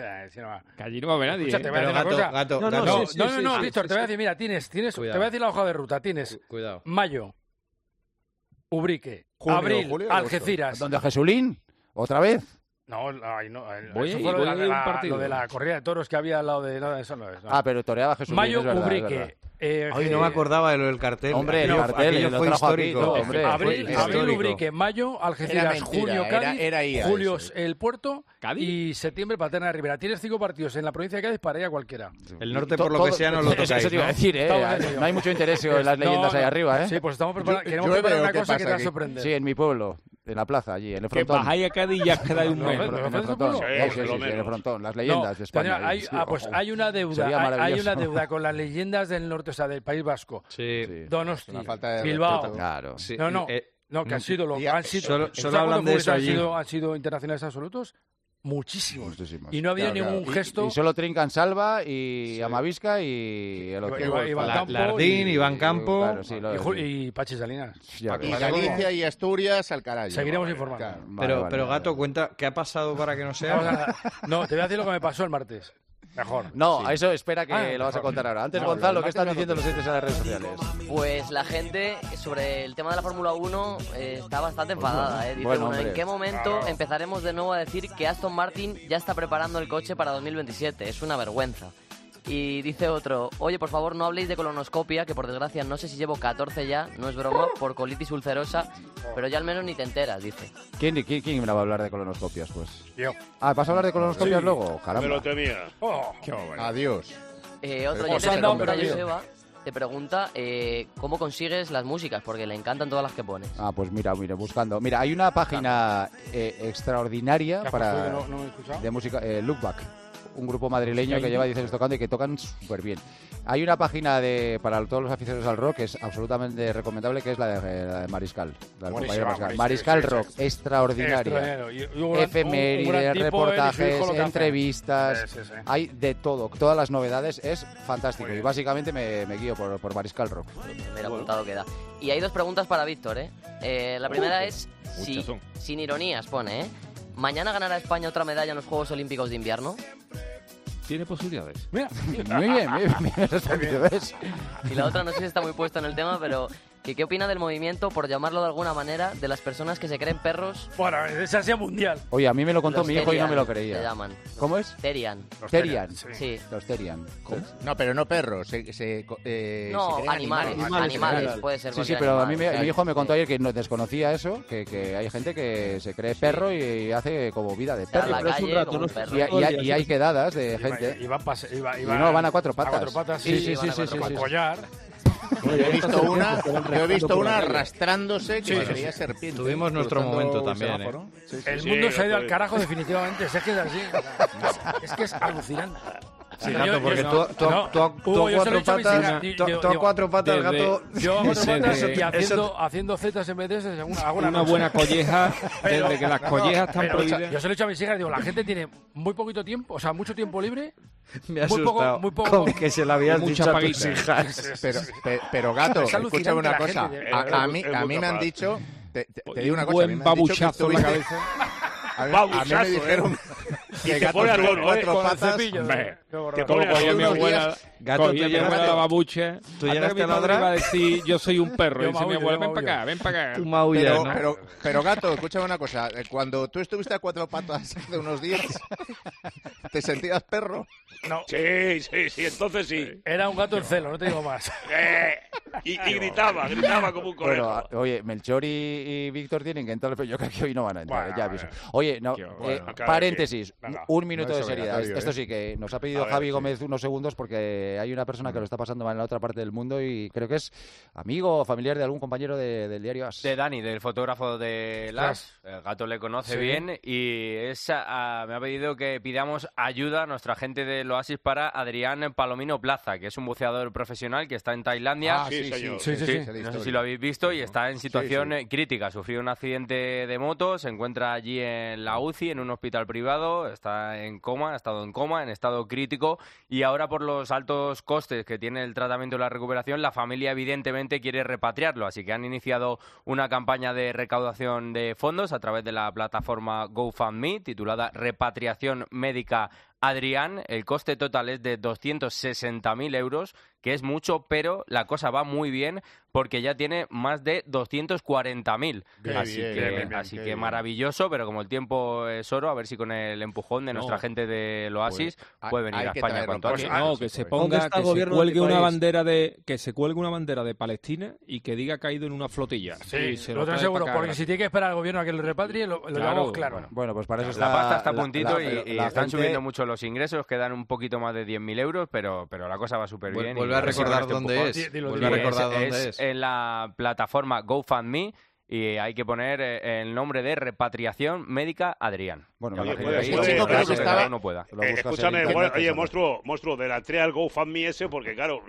Que allí no va a haber nadie. Escucha, te voy a decir una cosa. Gato. Víctor, te voy a decir, mira, te voy a decir la hoja de ruta. Tienes mayo, Ubrique, abril, Algeciras. ¿Dónde a Jesulín? ¿Otra vez? No. Voy eso a fue un partido. lo de la corrida de toros que había al lado de... No, eso no es. No. Ah, pero toreaba Jesulín. Mayo, es verdad, Ubrique. No me acordaba de lo del cartel. Hombre, el cartel aquello fue histórico. Abril, Ubrique, mayo, Algeciras, junio, Cádiz, julio el Puerto y septiembre Paterna de Rivera. Tienes 5 partidos en la provincia de Cádiz para ir a cualquiera. El norte, por lo que sea, no lo tocáis. Eso te iba a decir, no hay mucho interés en las leyendas ahí arriba, ¿eh? Sí, pues estamos preparando. Queremos preparar una cosa que te va a sorprender. Sí, en mi pueblo. En la plaza, allí, en el frontón. Que bajáis a Cádiz y ya quedáis un mes. En el frontón. Sí, en el frontón. Las leyendas de España. Pues hay una deuda con las leyendas del norte, o sea, del País Vasco. Sí. Donosti, Bilbao. Claro. No, que han sido solo hablan de eso allí. Han sido internacionales absolutos. Muchísimos. Y no ha habido ningún gesto. Y solo trincan Salva y Amavisca y el otro. Lardín, Iván Campo. Claro, y Pachi Salinas. Y Galicia y Asturias al carajo. Seguiremos informando. Pero Gato, cuenta, ¿qué ha pasado para que no sea? No, te voy a decir lo que me pasó el martes. Mejor. No, a eso espera que lo vas a contar ahora. Antes, Gonzalo, ¿qué están diciendo los entes en las redes sociales? Pues la gente sobre el tema de la Fórmula 1 está bastante enfadada. Dice ¿en qué momento empezaremos de nuevo a decir que Aston Martin ya está preparando el coche para 2027? Es una vergüenza. Y dice otro, oye, por favor, no habléis de colonoscopia, que por desgracia no sé si llevo 14 ya, no es broma, por colitis ulcerosa, pero ya al menos ni te enteras, dice. ¿Quién me va a hablar de colonoscopias, pues? Yo. Ah, ¿vas a hablar de colonoscopias luego? Caramba. Me lo temía. Qué bueno. Adiós. Otro Joseba te pregunta cómo consigues las músicas, porque le encantan todas las que pones. Ah, pues mira, buscando. Mira, hay una página extraordinaria de música, Lookback. Un grupo madrileño que lleva 10 años tocando y que tocan súper bien. Hay una página para todos los aficionados al rock que es absolutamente recomendable, que es la de Mariscal. Mariscal Rock, extraordinaria. Efemérides, reportajes, entrevistas, hay de todo. Todas las novedades, es fantástico. Y básicamente me guío por Mariscal Rock. Mira, apuntado queda. Y hay 2 preguntas para Víctor, La primera es, sin ironías pone, ¿mañana ganará España otra medalla en los Juegos Olímpicos de Invierno? Tiene posibilidades. Mira, muy bien. ¿Ves? Y la otra, no sé si está muy puesto en el tema, pero que qué opina del movimiento, por llamarlo de alguna manera, de las personas que se creen perros. Bueno, es Asia mundial. Oye, a mí me lo contó Los mi hijo y no me lo Terian, creía. se llaman. ¿Cómo es? Terian. Terian. Sí. Los Terian. No, pero no perros. No, se creen animales, puede ser. Sí, cualquier pero a mí animal. mi hijo me contó ayer que no desconocía eso, que hay gente que se cree perro y hace como vida de perro. la calle como un perro. Y hay quedadas de gente. Y no, van a cuatro patas. A cuatro patas, Sí. Con collar. Yo he visto una arrastrándose que parecía serpiente. Tuvimos nuestro momento también. El mundo se ha ido al carajo definitivamente. Es que es así. Es que es alucinante. Sí, Gato, porque tú a cuatro patas, Gato. Yo a cuatro patas y haciendo ZMDs alguna una buena colleja, desde que las collejas están prohibidas. Yo se lo he hecho a mis hijas y digo, la gente tiene muy poquito tiempo, o sea, mucho tiempo libre. Me ha asustado muy poco, con que se la habías dicho a tus hijas. Pero Gato, escúchame una cosa. A mí me han dicho... Te digo una cosa. Un buen babuchazo en la cabeza. A mí me dijeron que Gato tuvo cuatro patas. Que como cogía mi abuela, Gato, te la babucha. Tú llegaste a ladrar. Iba a decir, yo soy un perro. Y dice mi abuela, ven para acá. Tú maullas, pero Gato, escúchame una cosa. Cuando tú estuviste a cuatro patas hace unos días, ¿te sentías perro? No. Sí, entonces sí. Era un gato en celo, no te digo más. Y gritaba como un conejo. Bueno, oye, Melchor y Víctor tienen que entrar, pero yo creo que hoy no van a entrar, Bueno, ya aviso. Oye, no, paréntesis, un minuto de seriedad. Esto sí que nos ha pedido Javi Gómez unos segundos porque hay una persona que lo está pasando mal en la otra parte del mundo y creo que es amigo o familiar de algún compañero del diario AS. De Dani, del fotógrafo de LAS. El Gato le conoce bien y me ha pedido que pidamos ayuda a nuestra gente del Oasis para Adrián Palomino Plaza, que es un buceador profesional que está en Tailandia. Sí. No sé si lo habéis visto y está en situación crítica. Ha sufrido un accidente de moto, se encuentra allí en la UCI, en un hospital privado, está en coma, ha estado en coma, en estado crítico, y ahora por los altos costes que tiene el tratamiento y la recuperación, la familia evidentemente quiere repatriarlo, así que han iniciado una campaña de recaudación de fondos a través de la plataforma GoFundMe titulada Repatriación Médica Adrián. El coste total es de 260.000 euros, que es mucho, pero la cosa va muy bien porque ya tiene más de 240.000. Así que maravilloso, pero como el tiempo es oro, a ver si con el empujón de nuestra gente del Oasis puede venir a España cuanto antes. Que se ponga, que se cuelgue una bandera de Palestina y que diga que ha ido en una flotilla. Sí, lo tengo seguro, porque si tiene que esperar al gobierno a que lo repatrie, lo llevamos claro. Bueno, pues para eso está... La pasta está a puntito y están gente... subiendo mucho los ingresos, quedan un poquito más de 10.000 euros, pero la cosa va súper bien. Vuelve a recordar dónde es. Es en la plataforma GoFundMe y hay que poner el nombre de Repatriación Médica Adrián. Bueno, no pueda. Escúchame, oye, monstruo, deletrea el GoFundMe ese porque, claro...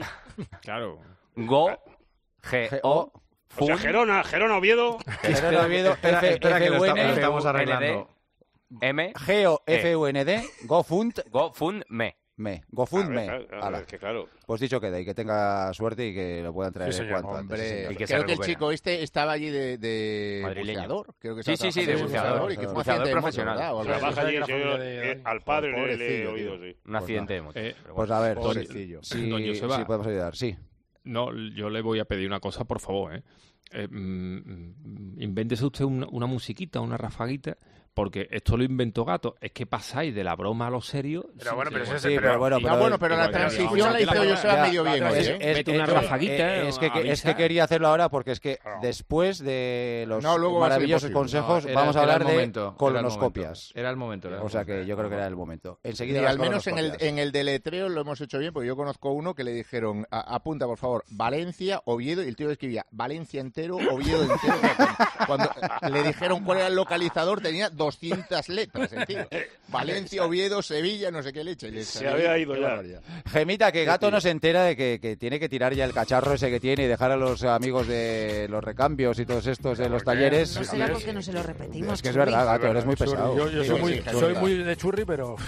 G-O... O sea, Gerona Oviedo... Gerona Oviedo, espera que lo estamos arreglando. G-O-F-U-N-D, GoFundMe. GoFundMe. Claro. Pues dicho queda, y que tenga suerte y que lo puedan traer cuanto antes. Y que creo que el chico estaba allí de buceador. Creo que sí, de buceador. Y que fue un buceador accidente profesional. De moto, trabaja allí, al padre le he oído, sí. Un accidente de moto. Pues a ver, si podemos ayudar, sí. No, yo le voy a pedir una cosa, por favor, invéntese usted una musiquita, una rafaguita, porque esto lo inventó Gato. Es que pasáis de la broma a lo serio. Pero la transición la hice yo medio bien. Una rafaguita. Es que quería hacerlo ahora porque es que después de los maravillosos consejos vamos a hablar de colonoscopias. Era el momento. O sea que yo creo que era el momento. Enseguida y al menos en el deletreo lo hemos hecho bien, porque yo conozco uno que le dijeron, apunta por favor, Valencia, Oviedo, y el tío escribía Valencia entero, Oviedo entero. Cuando le dijeron cuál era el localizador tenía 200 letras, tío. Valencia, Oviedo, Sevilla, no sé qué leche. Se había ido ya. Gemita, que Gato no se entera de que tiene que tirar ya el cacharro ese que tiene y dejar a los amigos de los recambios y todos estos de los talleres. No será porque no se lo repetimos. Es que es verdad, Gato, eres muy pesado. Yo soy muy de churri, pero...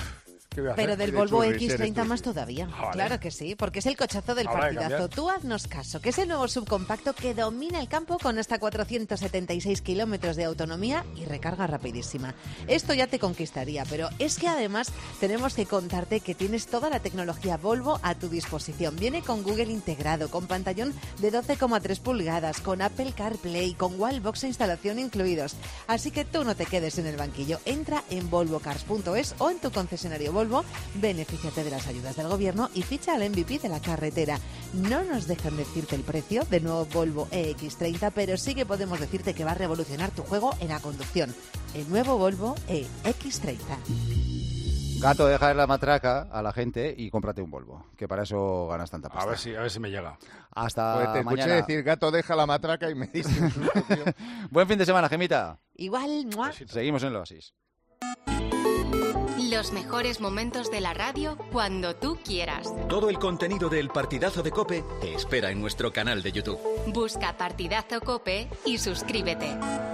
Pero del Volvo X30 más todavía. Vale. Claro que sí, porque es el cochazo del Habrá que partidazo. cambiar. Tú haznos caso, que es el nuevo subcompacto que domina el campo con hasta 476 kilómetros de autonomía y recarga rapidísima. Esto ya te conquistaría, pero es que además tenemos que contarte que tienes toda la tecnología Volvo a tu disposición. Viene con Google integrado, con pantallón de 12,3 pulgadas, con Apple CarPlay, con Wallbox e instalación incluidos. Así que tú no te quedes en el banquillo. Entra en volvocars.es o en tu concesionario Volvo, benefíciate de las ayudas del gobierno y ficha al MVP de la carretera. No nos dejan decirte el precio del nuevo Volvo EX30, pero sí que podemos decirte que va a revolucionar tu juego en la conducción. El nuevo Volvo EX30. Gato, deja la matraca a la gente y cómprate un Volvo, que para eso ganas tanta pasta. A ver si me llega. Hasta Pues te escuché mañana. decir, Gato, deja la matraca y me diste un susto, tío. Buen fin de semana, Gemita. Igual, ¡mua! Seguimos en el Oasis. Los mejores momentos de la radio cuando tú quieras. Todo el contenido del Partidazo de COPE te espera en nuestro canal de YouTube. Busca Partidazo Cope y suscríbete.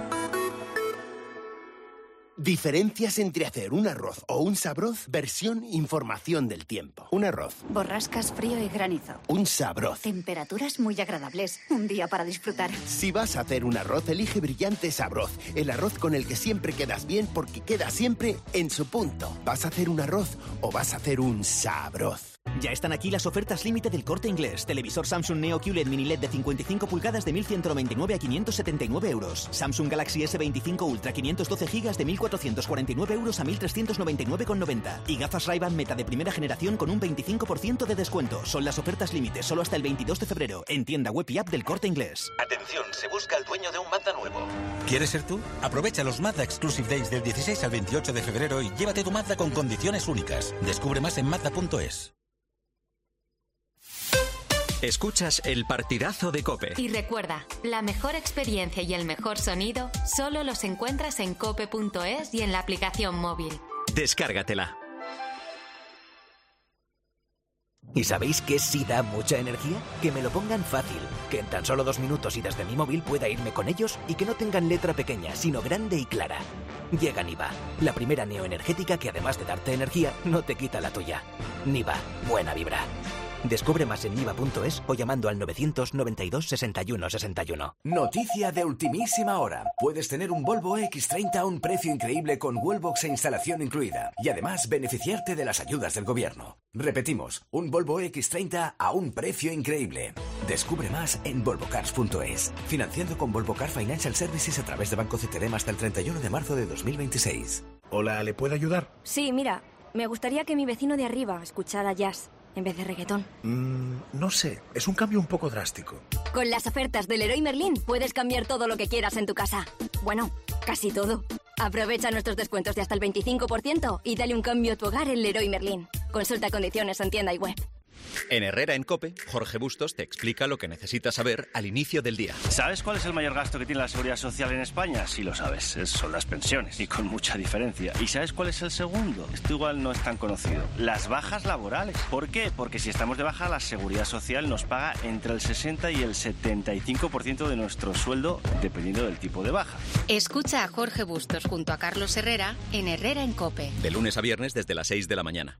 Diferencias entre hacer un arroz o un sabroz, versión información del tiempo. Un arroz, Borrascas, frío y granizo. un sabroz. Temperaturas muy agradables. Un día para disfrutar. Si vas a hacer un arroz, elige Brillante Sabroz, el arroz con el que siempre quedas bien porque queda siempre en su punto. ¿Vas a hacer un arroz o vas a hacer un sabroz? Ya están aquí las ofertas límite del Corte Inglés. Televisor Samsung Neo QLED Mini LED de 55 pulgadas de 1.199 a 579 euros. Samsung Galaxy S25 Ultra 512 GB de 1.449 euros a 1.399,90. Y gafas Ray-Ban Meta de primera generación con un 25% de descuento. Son las ofertas límite solo hasta el 22 de febrero. En tienda web y app del Corte Inglés. Atención, se busca el dueño de un Mazda nuevo. ¿Quieres ser tú? Aprovecha los Mazda Exclusive Days del 16 al 28 de febrero y llévate tu Mazda con condiciones únicas. Descubre más en Mazda.es. Escuchas el Partidazo de COPE. Y recuerda, la mejor experiencia y el mejor sonido solo los encuentras en cope.es y en la aplicación móvil. Descárgatela. ¿Y sabéis qué sí da mucha energía? Que me lo pongan fácil, que en tan solo 2 minutos y desde mi móvil pueda irme con ellos y que no tengan letra pequeña, sino grande y clara. Llega Niva, la primera neoenergética que además de darte energía, no te quita la tuya. Niva, buena vibra. Descubre más en niva.es o llamando al 992 61 61. Noticia de ultimísima hora. Puedes tener un Volvo X30 a un precio increíble con Wallbox e instalación incluida. Y además beneficiarte de las ayudas del gobierno. Repetimos, un Volvo X30 a un precio increíble. Descubre más en volvocars.es. Financiando con Volvo Car Financial Services a través de Banco CTLM hasta el 31 de marzo de 2026. Hola, ¿le puedo ayudar? Sí, mira, me gustaría que mi vecino de arriba escuchara jazz en vez de reggaetón. No sé, es un cambio un poco drástico. Con las ofertas del Leroy Merlin puedes cambiar todo lo que quieras en tu casa. Bueno, casi todo. Aprovecha nuestros descuentos de hasta el 25% y dale un cambio a tu hogar en Leroy Merlin. Consulta condiciones en tienda y web. En Herrera en COPE, Jorge Bustos te explica lo que necesitas saber al inicio del día. ¿Sabes cuál es el mayor gasto que tiene la Seguridad Social en España? Sí lo sabes, son las pensiones, y con mucha diferencia. ¿Y sabes cuál es el segundo? Esto igual no es tan conocido. Las bajas laborales. ¿Por qué? Porque si estamos de baja, la Seguridad Social nos paga entre el 60 y el 75% de nuestro sueldo, dependiendo del tipo de baja. Escucha a Jorge Bustos junto a Carlos Herrera en Herrera en COPE. De lunes a viernes desde las 6 de la mañana.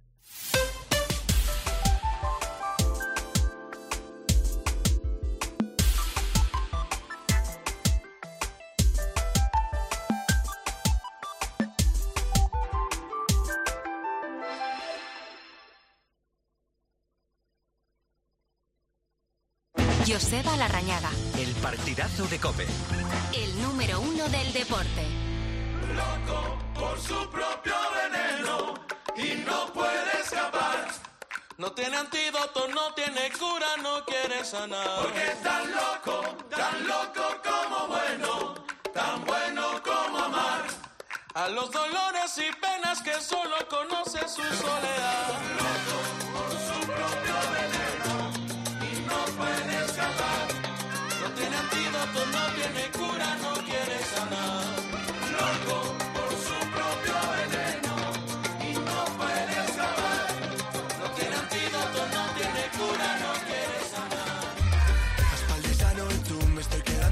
Joseba Larrañaga, El Partidazo de COPE. el número 1 del deporte. Loco por su propio veneno y no puede escapar. No tiene antídoto, no tiene cura, no quiere sanar. Porque es tan loco como bueno, tan bueno como amar. A los dolores y penas que solo conoce su soledad. Loco por su propio veneno y no puede escapar. No tiene antídoto, no tiene cura, no quiere sanar. Loco por su propio veneno y no puede escapar. No tiene antídoto, no tiene cura, no quiere sanar. Aspaldesano y tú me estoy quedando loco.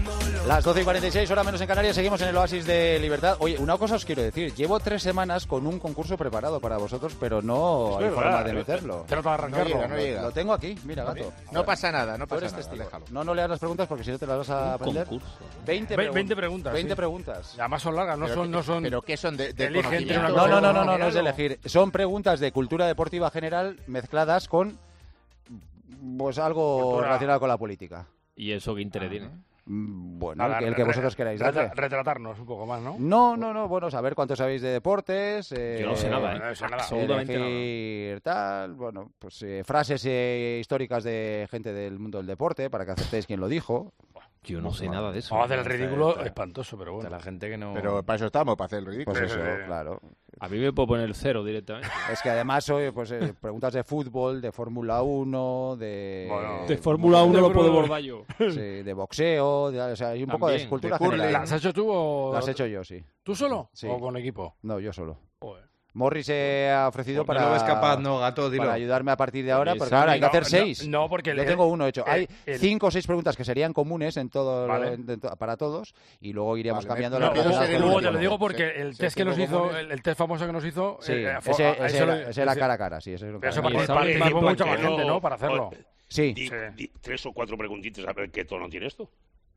Las 12:46, hora menos en Canarias, seguimos en el Oasis de Libertad. Oye, una cosa os quiero decir, llevo 3 semanas con un concurso preparado para vosotros, pero no hay forma de meterlo. Trata de arrancarlo. No llega. Lo tengo aquí, mira, gato. No pasa nada, no Tú pasa eres nada, testigo. déjalo. No leas las preguntas porque si no te las vas a aprender. 20 preguntas. 20 sí. preguntas. Y además son largas, no son. ¿Pero qué son de Elige entre una conocimiento? cosa No es de elegir. Son preguntas de cultura deportiva general mezcladas con pues algo Cultura. relacionado con la política. ¿Y eso qué interés tiene? Bueno, el que vosotros queráis darle. Retratarnos un poco más, ¿no? No, bueno, saber cuánto sabéis de deportes. Yo no sé nada, no sé nada. Absolutamente decir tal, bueno, pues frases históricas de gente del mundo del deporte para que aceptéis quién lo dijo. Yo no sé nada de eso. Vamos a hacer el ridículo espantoso, pero bueno. La gente que no... Pero para eso estamos, para hacer el ridículo. Pues eso, claro. A mí me puedo poner 0 directamente. Es que además hoy pues preguntas de fútbol, de Fórmula 1, de Fórmula 1 lo puedo bordar yo. Sí, de boxeo, o sea, hay un poco de cultura general. ¿Las has hecho tú o...? Las he hecho yo, sí. ¿Tú solo? Sí. ¿O con equipo? No, yo solo. Joder. Morris se ha ofrecido Pues para... no lo ves capaz, ¿no, gato? Dilo. Para ayudarme a partir de ahora, porque ahora hay que hacer 6. No, porque... Yo tengo uno hecho. Hay 5 o 6 preguntas que serían comunes en todo, para todos y luego iríamos cambiando la pregunta. pregunta. Luego te lo digo porque el test que nos hizo, el test famoso que nos hizo... Sí, ese era cara a cara, sí. Eso participó mucha más gente, ¿no? Para hacerlo. Sí. 3 o 4 preguntitas a ver qué tono tiene esto.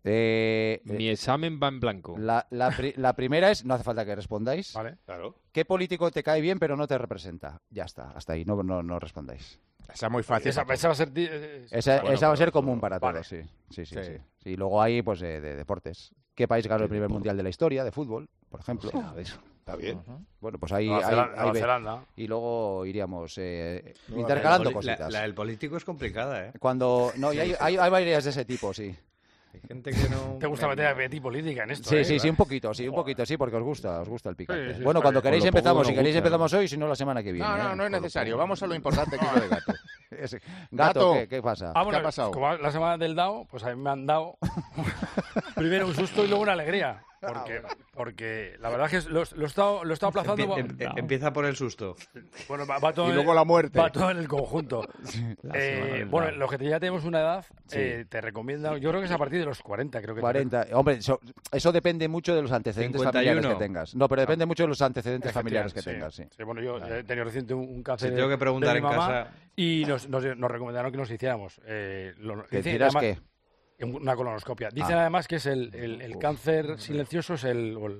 Mi examen va en blanco. La primera es, no hace falta que respondáis. Vale, claro. ¿Qué político te cae bien pero no te representa? Ya está, hasta ahí, no respondáis. Esa es muy fácil. Esa va a ser... Esa va a ser común para todos, sí. Sí. Luego hay pues de deportes. ¿Qué país ganó el primer mundial de la historia de fútbol, por ejemplo? Está bien. Bueno, pues ahí Nueva Zelanda. Y luego iríamos intercalando cositas. La del político es complicada, ¿eh? Cuando no, y hay varias de ese tipo, sí. Hay gente que no... Te gusta meter a Betty política en esto, Sí, un poquito, porque os gusta el picante. Sí, bueno, cuando queréis empezamos, si queréis gusta. empezamos hoy, si no la semana que viene. No es necesario. Vamos a lo importante que es lo de Gato. Gato, ¿qué pasa? Bueno, ¿Qué ha pasado? Como la semana del DAO, pues a mí me han dado primero un susto y luego una alegría. Porque la verdad es que lo he estado aplazando. Empieza por el susto. Bueno, va todo y luego la muerte. Va todo en el conjunto. Bueno, los que ya tenemos una edad, te recomiendo, yo creo que es a partir de los 40, creo que 40. Hombre, eso depende mucho de los antecedentes 51. familiares que tengas. No, pero depende mucho de los antecedentes familiares que tengas, sí. Bueno, yo he tenido reciente un cáncer tengo que preguntar de mi en mamá casa. Y nos recomendaron que nos hiciéramos. ¿Que hicieras qué? Una colonoscopia. Dicen además que es el cáncer silencioso, es el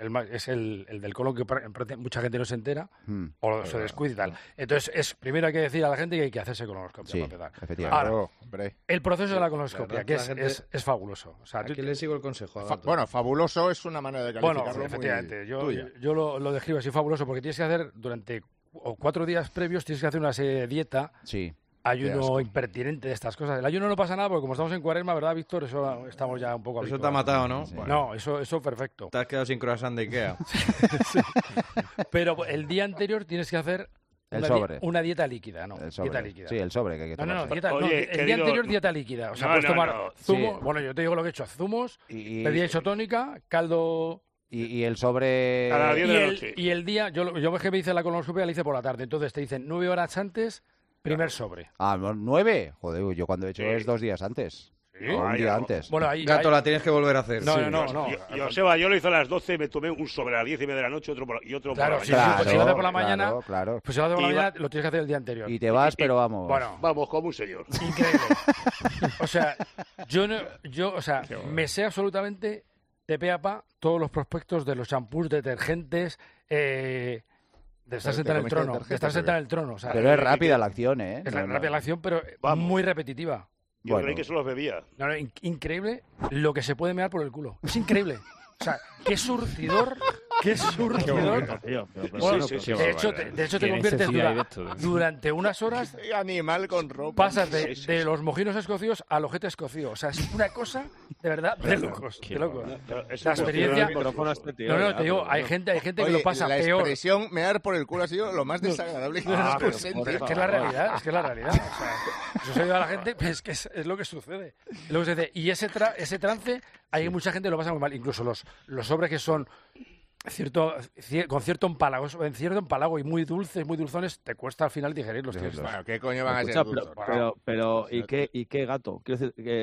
del colon que mucha gente no se entera o se descuida y tal. Entonces, primero hay que decir a la gente que hay que hacerse colonoscopia para empezar. Efectivamente. Ahora, el proceso de la colonoscopia, que es fabuloso. O sea, ¿A quién le sigo el consejo? Bueno, fabuloso es una manera de calificarlo. Bueno, efectivamente. Muy Yo lo describo así, fabuloso, porque tienes que hacer durante 4 días previos, tienes que hacer una serie de dieta. Sí. Ayuno impertinente de estas cosas. El ayuno no pasa nada porque como estamos en Cuaresma, ¿verdad, Víctor? Eso estamos ya un poco Eso habituados. te ha matado, ¿no? Sí. No, eso perfecto. Te has quedado sin croissant de Ikea. Sí. Pero el día anterior tienes que hacer una dieta líquida, ¿no? Dieta líquida. Sí, el sobre que hay que tomar. El día anterior dieta líquida. O sea, puedes tomar zumo. Sí. Bueno, yo te digo lo que he hecho. Zumos, bebida isotónica, caldo... Y el sobre... A las 10 de la noche. Y el día... Yo ves que me hice la colonoscopia, la hice por la tarde. Entonces te dicen 9 horas antes... Primer sobre. 9. Joder, yo cuando he hecho es 2 días antes. ¿Sí? Un día antes. Bueno, Gato, la tienes que volver a hacer. No. Yo lo hice a las 12, me tomé un sobre a las 10:30 de la noche otro por la mañana. Si lo haces por la mañana, claro. Pues si lo haces por la mañana, lo tienes que hacer el día anterior. Y te vas, pero vamos. Bueno, vamos como un señor. Increíble. O sea, me sé absolutamente de pe a pa todos los prospectos de los champús, detergentes, de estar sentado en el trono. O sea, pero es rápida la acción, ¿eh? Es rápida la acción, pero muy repetitiva. Yo creí que solo bebía. No, increíble lo que se puede mear por el culo. Es increíble. O sea, qué surtidor. De hecho, te conviertes durante unas horas. Animal con ropa. Pasas de los mojinos escocidos al ojete escocido. O sea, es una cosa de verdad de locos. La experiencia. No, te digo, hay gente que lo pasa peor. La expresión mear por el culo ha sido lo más desagradable que es que es la realidad. O sea, eso se oye a la gente, pues es que es lo que sucede. Y ese trance, hay mucha gente que lo pasa muy mal. Incluso los sobres que son con cierto empalago y muy dulzones, te cuesta al final digerirlos. Bueno, ¿qué coño van a ser dulces? Pero ¿y qué gato? Quiero decir, que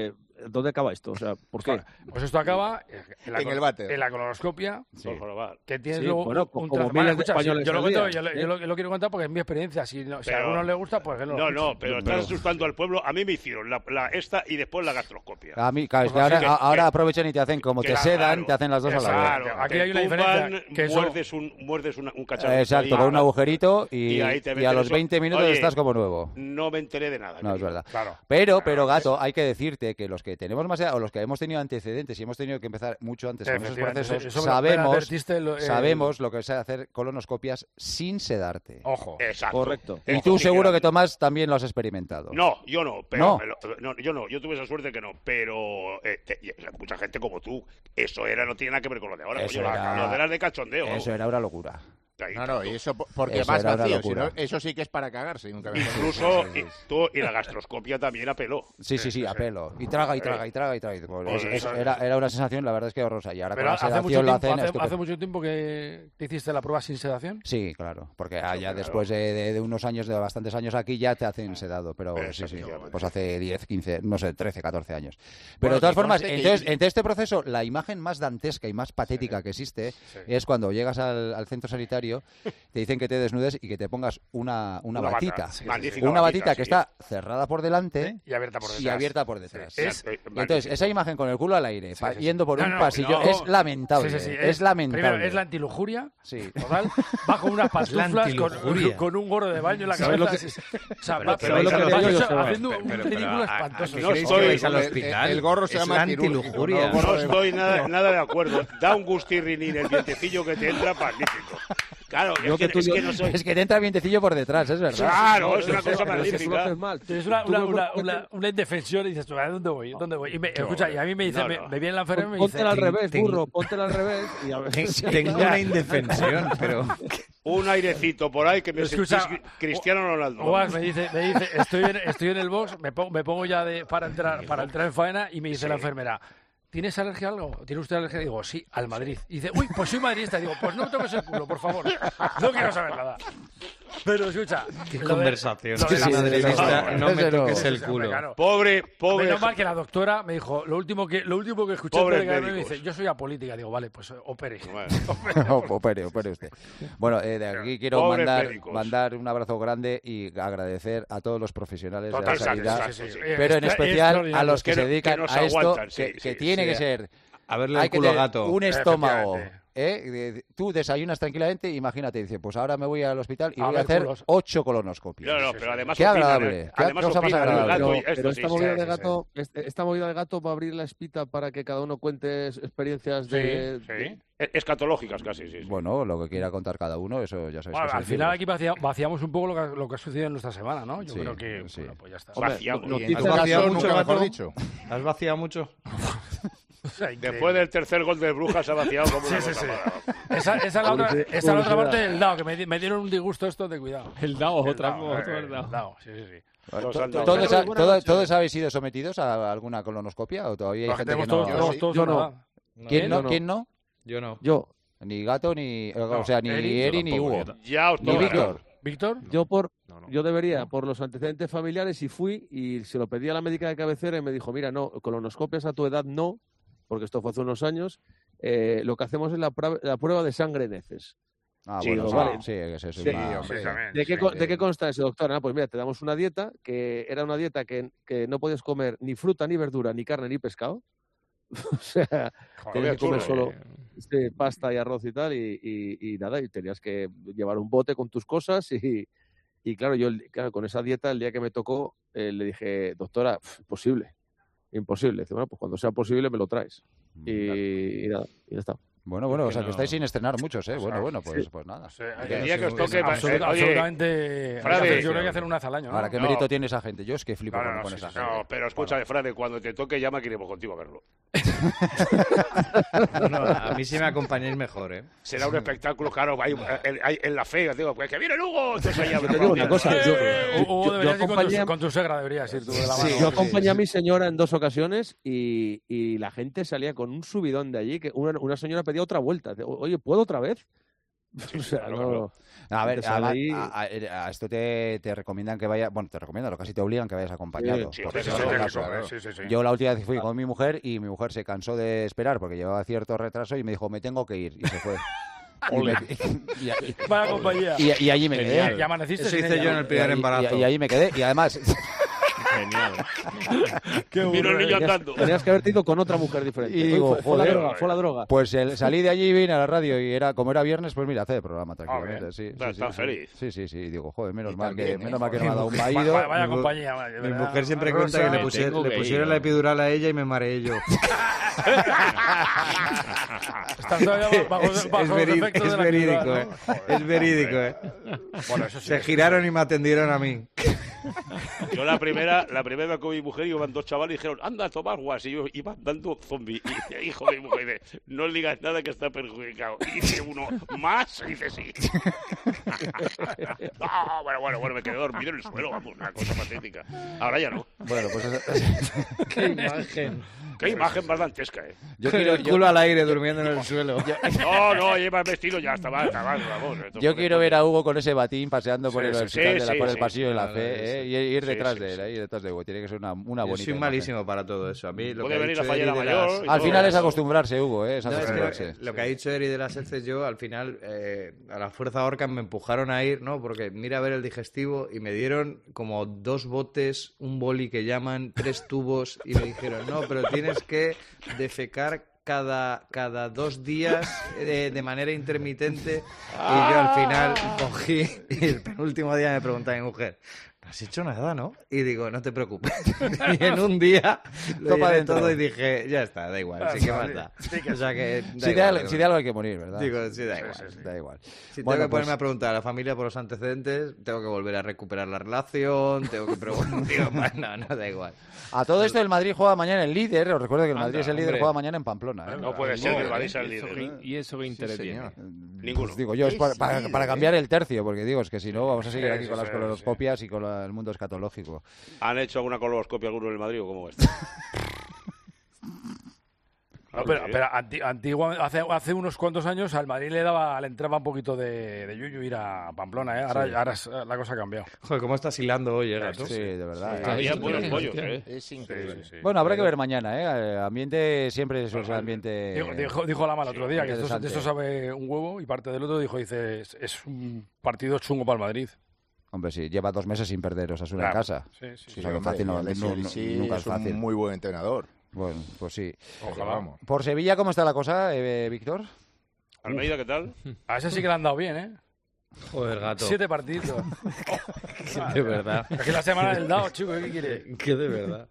¿dónde acaba esto? O sea, ¿por qué? Pues esto acaba en el váter. En la colonoscopia. Sí. Que tienes Sí, luego bueno, un como tratamiento. miles de españoles Yo lo al cuento, día. yo lo quiero contar porque es mi experiencia. Si a alguno le gusta, pues que no. No, pero estás asustando al pueblo. A mí me hicieron esta y después la gastroscopia. A mí, claro, es que Pues así ahora aprovechan y te hacen, como te sedan, te hacen las dos a la vez. Claro, aquí hay una diferencia. Que muerdes un cacharro. Exacto, con un agujerito y ahí te a los eso. 20 minutos Oye, estás como nuevo. No me enteré de nada. No, es verdad. Claro. Pero, Gato, hay que decirte que los que tenemos más edad o los que hemos tenido antecedentes y hemos tenido que empezar mucho antes con esos procesos, Eso me advertiste sabemos lo que es hacer colonoscopias sin sedarte. Ojo. Exacto. Correcto. Y tú seguro que, Tomás, también lo has experimentado. No, yo no. Pero ¿No? yo no. Yo tuve esa suerte que no. Pero mucha gente como tú, eso no tiene nada que ver con lo de ahora. Eso Oye, era- lo de las de cachondeo. Eso era una locura. No, y eso porque Eso más era una vacío, si locura. no, eso sí que es para cagarse. Nunca me Incluso y la gastroscopia también apeló. Sí, a pelo. Y traga. Pues Era una sensación, la verdad es que horrorosa. Y ahora Pero con la sedación lo hacen hace estupendo. mucho tiempo que te hiciste la prueba sin sedación. Sí, claro, porque ya después de unos años, de bastantes años aquí, ya te hacen sedado, pero sí, pues hace 10, 15, no sé, 13, 14 años. Pero Bueno, de todas que formas, conste que- entonces, en este proceso, la imagen más dantesca y más patética que existe es cuando llegas al centro sanitario, te dicen que te desnudes y que te pongas una batita. Magnífica Una batita que sí. está cerrada por delante y abierta por detrás. y abierta por detrás. Sí. Y entonces, esa imagen con el culo al aire, yendo por un No, pasillo, no. es lamentable. Sí. Es lamentable. Primero, es la antilujuria. Sí. Total, va con unas pantuflas, con un gorro de baño en la ¿Sabes cabeza. O sea, va haciendo un ridículo espantoso. No estoy al hospital. El gorro se Es llama la antilujuria. No estoy nada de acuerdo. Da un gustirrinín el vientecillo que te entra, magnífico. Claro, es que no soy... Es que te entra vientecillo por detrás, es verdad. Claro, es una cosa magnífica. Es una indefensión y dices, tú, ¿a dónde voy? Y escucha, y a mí me dice, me viene la enfermera y me dice... Póntela al revés, burro, póntela al revés. Y a ver. Tengo una indefensión, pero... Un airecito por ahí que me Escucha, sentís Cristiano Ronaldo. Guas me dice, estoy en el box, me pongo ya para entrar en faena y me dice la enfermera, ¿tienes alergia a algo? ¿Tiene usted alergia? Digo, sí, al Madrid. Y dice, uy, pues soy madridista. Digo, pues no me toques el culo, por favor. No quiero saber nada. Pero escucha... Qué conversación. No me toques el culo. Claro. Pobre. Menos mal que la doctora me dijo, lo último que escuché Pobres me médicos. dice, yo soy apolítica. Digo, vale, pues opere. Opere usted. Bueno, de aquí quiero Pobres médicos. mandar un abrazo grande y agradecer a todos los profesionales de la Total, sanidad, sí. pero en especial a los que se dedican nos a esto, aguantan, que tiene que ser... A verle Hay el que culo a tener Gato. un estómago. Tú desayunas tranquilamente, imagínate, dice, pues ahora me voy al hospital y voy a hacer 8 colonoscopias. No, pero además Qué opinan, agradable. Qué Además cosa más opinan, agradable. el gato y Pero esto, esta sí, movida sí, de sí. gato, esta movida de gato va a abrir la espita para que cada uno cuente experiencias de... Sí. Escatológicas casi, sí. Bueno, lo que quiera contar cada uno, eso ya sabéis. Bueno, que al es final libre. aquí vaciamos un poco lo que ha sucedido en nuestra semana, ¿no? Yo Sí, creo que, sí. bueno, pues ya está. Vaciamos. Y en ¿Has tu vaciado caso, mucho, nunca mejor Gato? dicho. ¿Has vaciado mucho? Después del tercer gol de Brujas se ha vaciado como una cosa mala. Esa es la otra parte del DAO, que me dieron un disgusto esto de cuidado. El DAO, otro el DAO, sí. Nos han dado- ¿Todos habéis sido sometidos a alguna colonoscopia o todavía hay gente que no? Todos Yo no. nada. ¿Quién no? no. ¿Quién no? Yo no. Yo Ni Gato, ni... o sea, ni Eri, ni Hugo. Ya os Ni toca. Víctor. ¿Víctor? yo debería, por los antecedentes familiares, y fui y se lo pedí a la médica de cabecera y me dijo, mira, no, colonoscopias a tu edad no, porque esto fue hace unos años, lo que hacemos es la prueba de sangre en heces. Ah, Sí, bueno, digo, sí, vale. sí, que eso es Sí, una- hombre. ¿De qué consta eso, doctora? Ah, pues mira, te damos una dieta que era una dieta que no podías comer ni fruta, ni verdura, ni carne, ni pescado. O sea, tenías que comer solo pasta y arroz y tal, y nada, y tenías que llevar un bote con tus cosas y claro, yo con esa dieta, el día que me tocó, le dije, doctora, imposible. Dice, bueno, pues cuando sea posible me lo traes. Y nada, y ya está. Bueno, o sea, que estáis sin estrenar muchos, ¿eh? Bueno, pues nada. El día que os toque... Absolutamente. Frade, Yo creo que hay que hacer una vez al año, ¿no? Ahora, ¿qué mérito tiene esa gente? Yo es que flipo No, con esa gente. No, pero escúchame, Frade, cuando te toque llama que iremos contigo a verlo. No, a mí sí me acompañáis mejor, ¿eh? Será un espectáculo, claro, hay en la fe, digo, pues que viene Hugo. Entonces ahí Te digo una cosa, Hugo, deberías ir acompañé con tu suegra, deberías ir tú de la mano. yo acompañé a mi señora en 2 ocasiones y la gente salía con un subidón de allí, que una señora pedía otra vuelta. Oye, ¿puedo otra vez? O sea, claro. A ver, a esto te recomiendan que vayas, bueno, te recomiendan, casi te obligan que vayas acompañado. Sí. Yo la última vez fui con mi mujer y mi mujer se cansó de esperar porque llevaba cierto retraso y me dijo, me tengo que ir, y se fue. Vaya compañía. Y allí me quedé. Y amaneciste. Eso hice yo en el primer embarazo. Y allí me quedé, y además... Genial. Vino el niño andando. Tenías que haberte ido con otra mujer diferente. Y digo, fue la droga. Pues salí de allí y vine a la radio y como era viernes, pues mira, hacer el programa tranquilamente. Sí, está feliz. Sí. Digo, joder, menos mal que no me ha dado un vaído. Vaya compañía. Mi mujer siempre cuenta que le pusieron la epidural a ella y me mareé yo. Es verídico, ¿eh? Es verídico, ¿eh? Bueno, eso sí. Se giraron y me atendieron a mí. Yo la primera con mi mujer iban dos chavales y dijeron, anda, toma guas. Y yo iba dando zombie. Y hijo de mi mujer dice, no le digas nada que está perjudicado. Y dice uno, ¿más? Y dice, sí. Bueno, me quedé dormido en el suelo, vamos, una cosa patética. Ahora ya no. Bueno, pues... ¡Qué imagen! ¡Qué imagen más dantesca, Yo quiero el culo al aire durmiendo en el suelo. No, lleva vestido ya, está mal, vamos. Yo quiero ver a Hugo con ese batín paseando por el pasillo de la fe, y ir detrás de él, ahí detrás de Hugo. Tiene que ser una bonita Yo soy malísimo para todo eso. A mí lo puede que venir la fallera mayor. Al final es acostumbrarse, Hugo, es acostumbrarse. Lo que ha dicho Eri de las heces, yo al final a la fuerza Orcan me empujaron a ir, ¿no? Porque mira a ver el digestivo y me dieron como 2 botes, un boli que llaman, 3 tubos y me dijeron, no, pero tienes que defecar cada 2 días de manera intermitente. Y yo al final cogí y el penúltimo día me preguntaba a mi mujer, no has hecho nada, ¿no? Y digo, no te preocupes. Y en un día lo llené todo y dije, ya está, da igual, sí que más da. O sea que si de algo hay que morir, ¿verdad? Digo, sí, da igual. Sí. Da igual. Si tengo que ponerme a preguntar a la familia por los antecedentes, tengo que volver a recuperar la relación, tengo que preguntar, no, da igual. A todo esto el Madrid juega mañana el líder, os recuerdo que el Madrid es el líder, juega mañana en Pamplona. No puede ser que el Madrid sea el líder. ¿Y eso qué interés tiene? Ninguno. Pues digo yo, es para cambiar el tercio, porque digo, es que si no vamos a seguir aquí con las colonoscopias y con el mundo escatológico. ¿Han hecho alguna colonoscopia alguno en el Madrid o cómo es? No, pero antiguo, hace unos cuantos años al Madrid le entraba un poquito de yuyu ir a Pamplona, ¿eh? Ahora la cosa ha cambiado. Joder, ¿cómo estás hilando hoy, Sí, de verdad. Sí. Había buenos pollos, Es increíble. Sí. Bueno, habrá que ver mañana, ¿eh? Ambiente siempre es el ambiente... Dijo Lama el otro día que de esto sabe un huevo y parte del otro dice, es un partido chungo para el Madrid. Hombre, sí, lleva 2 meses sin perder Osasuna en casa. Sí, o sea, que fácil nunca es fácil. Un muy buen entrenador. Bueno, pues sí. Ojalá, vamos. Por Sevilla, ¿cómo está la cosa, Víctor? Almeida, ¿qué tal? A ese sí que le han dado bien, ¿eh? Joder, gato. 7 partidos. De verdad. Es que la semana del dado, chico, ¿qué quiere? Que de verdad.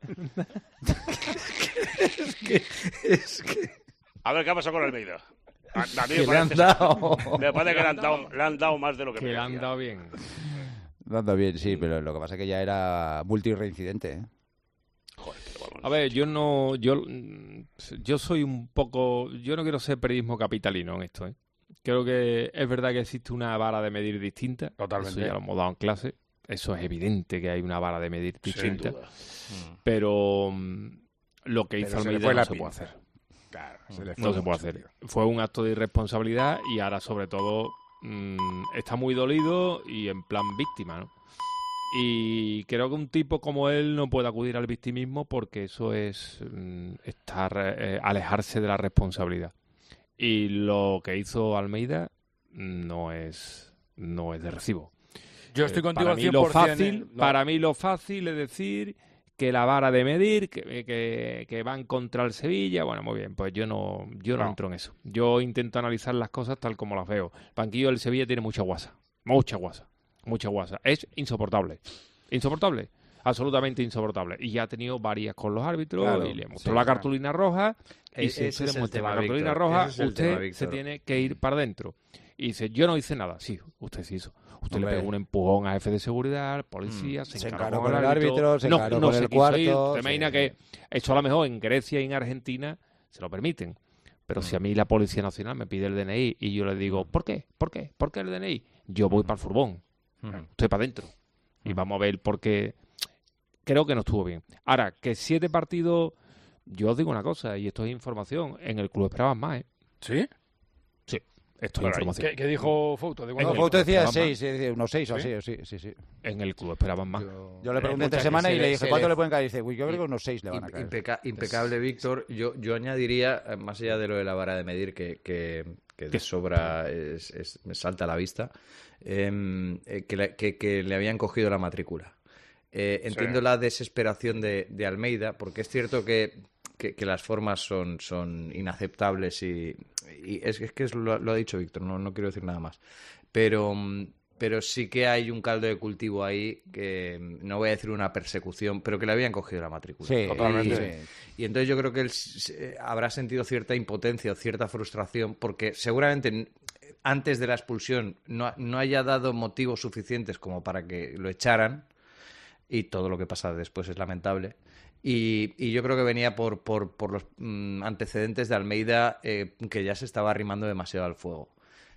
es que... A ver, ¿qué ha pasado con Almeida? A mí que le han dado. Me parece que le han dado más de lo que le han dado bien. Le han dado bien, sí, pero lo que pasa es que ya era multireincidente, ¿eh? Joder, a ver, yo soy un poco... Yo no quiero ser periodismo capitalino en esto, ¿eh? Creo que es verdad que existe una vara de medir distinta. Totalmente. Eso ya lo hemos dado en clase. Eso es evidente que hay una vara de medir distinta. Sin duda. Pero lo que hizo Almeida no se puede hacer. Claro, no se puede hacer. Fue un acto de irresponsabilidad y ahora, sobre todo, está muy dolido y en plan víctima, ¿no? Y creo que un tipo como él no puede acudir al victimismo porque eso es alejarse de la responsabilidad. Y lo que hizo Almeida no es de recibo. Yo estoy contigo al 100%. Para mí lo fácil es decir que la vara de medir, que van contra el Sevilla, bueno, muy bien, pues yo no entro en eso. Yo intento analizar las cosas tal como las veo. El banquillo del Sevilla tiene mucha guasa. Es insoportable, absolutamente insoportable. Y ya ha tenido varias con los árbitros y le mostró la cartulina roja. Y si usted le muestra la cartulina roja, usted se tiene que ir para adentro. Y dice, yo no hice nada. Sí, usted sí hizo. Usted le pegó un empujón a jefe de seguridad, policía, se encargó con el árbitro, se encargó con el cuarto. Te imagina que eso a lo mejor en Grecia y en Argentina se lo permiten. Pero si a mí la Policía Nacional me pide el DNI y yo le digo, ¿por qué? ¿Por qué el DNI? Yo voy para el furgón. Estoy para adentro. Y vamos a ver por qué. Creo que no estuvo bien. Ahora, que 7 partidos... Yo os digo una cosa, y esto es información. En el club esperaban más, ¿eh? ¿Sí? Sí. Esto es información. ¿Qué dijo Fouto? Fouto decía 6, unos 6 o así, sí. En el club esperaban más. Yo le pregunté esta semana y le dije, ¿cuánto le pueden caer? Y dice, yo creo que unos 6 le van a caer. Impecable, Víctor. Yo añadiría, más allá de lo de la vara de medir, que de sobra me salta a la vista, que le habían cogido la matrícula. Entiendo la desesperación de Almeida, porque es cierto que las formas son inaceptables y es que lo ha dicho Víctor, no quiero decir nada más. Pero sí que hay un caldo de cultivo ahí que no voy a decir una persecución, pero que le habían cogido la matrícula. Sí, totalmente. Y entonces yo creo que él habrá sentido cierta impotencia o cierta frustración porque seguramente antes de la expulsión no haya dado motivos suficientes como para que lo echaran, y todo lo que pasa después es lamentable. Y yo creo que venía por los antecedentes de Almeida, que ya se estaba arrimando demasiado al fuego.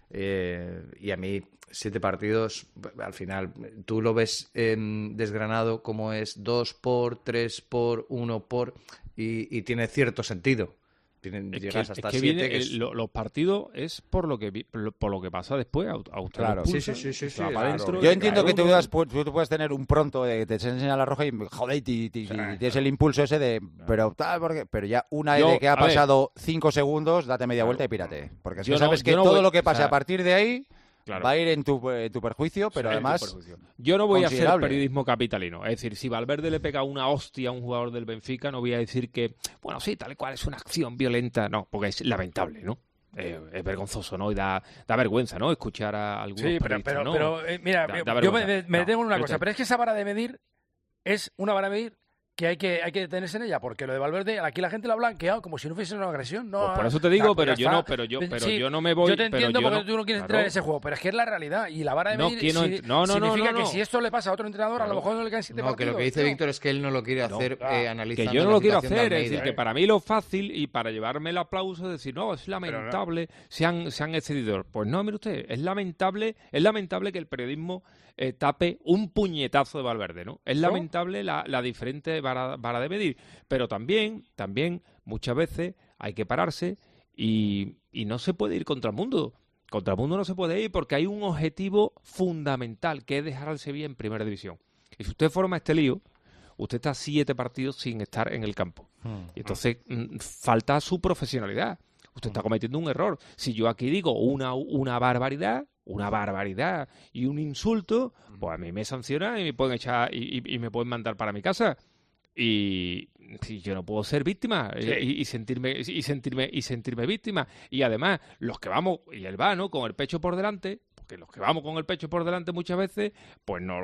Y a mí 7 partidos, al final, tú lo ves desgranado como es 2 por, 3 por, 1 por, y tiene cierto sentido. Llegas hasta 7. Los partidos es por lo que pasa después. Claro. Sí. Claro. Yo entiendo que tú puedes tener un pronto de que te enseña la roja y joder, tienes el impulso ese de pero ya una vez que ha pasado 5 segundos, date media vuelta y pírate. Porque si sabes que todo lo que pase a partir de ahí va a ir en tu perjuicio, pero además yo no voy a hacer periodismo capitalino. Es decir, si Valverde le pega una hostia a un jugador del Benfica, no voy a decir que, bueno, sí, tal y cual es una acción violenta. No, porque es lamentable, ¿no? Es vergonzoso, ¿no? Y da vergüenza, ¿no? Escuchar a algunos periodistas, ¿no? Pero mira, yo me detengo en una cosa, pero es que esa vara de medir es una vara de medir que hay que detenerse en ella, porque lo de Valverde, aquí la gente lo ha blanqueado como si no fuese una agresión. No, pues por eso te digo, yo no me voy. Yo te entiendo porque tú no quieres entrar en ese juego, pero es que es la realidad, y la vara de medir significa que si esto le pasa a otro entrenador, a lo mejor no le quedan 7 partidos. Que lo que dice Víctor es que él no lo quiere hacer analizando. Que yo no lo quiero hacer, es decir, que para mí lo fácil, y para llevarme el aplauso, es decir, no, es lamentable, se han excedido. Pues no, mire usted, es lamentable que el periodismo tape un puñetazo de Valverde, ¿no? Es lamentable la diferente vara de medir, pero también muchas veces hay que pararse y no se puede ir contra el mundo. Contra el mundo no se puede ir porque hay un objetivo fundamental, que es dejar al Sevilla en Primera División. Y si usted forma este lío, usted está 7 partidos sin estar en el campo. Y entonces falta su profesionalidad. Usted está cometiendo un error. Si yo aquí digo una barbaridad y un insulto, pues a mí me sancionan y me pueden echar y me pueden mandar para mi casa. Y yo no puedo ser víctima y sentirme víctima. Y además, los que vamos, y él va, ¿no?, con el pecho por delante, porque los que vamos con el pecho por delante muchas veces, pues nos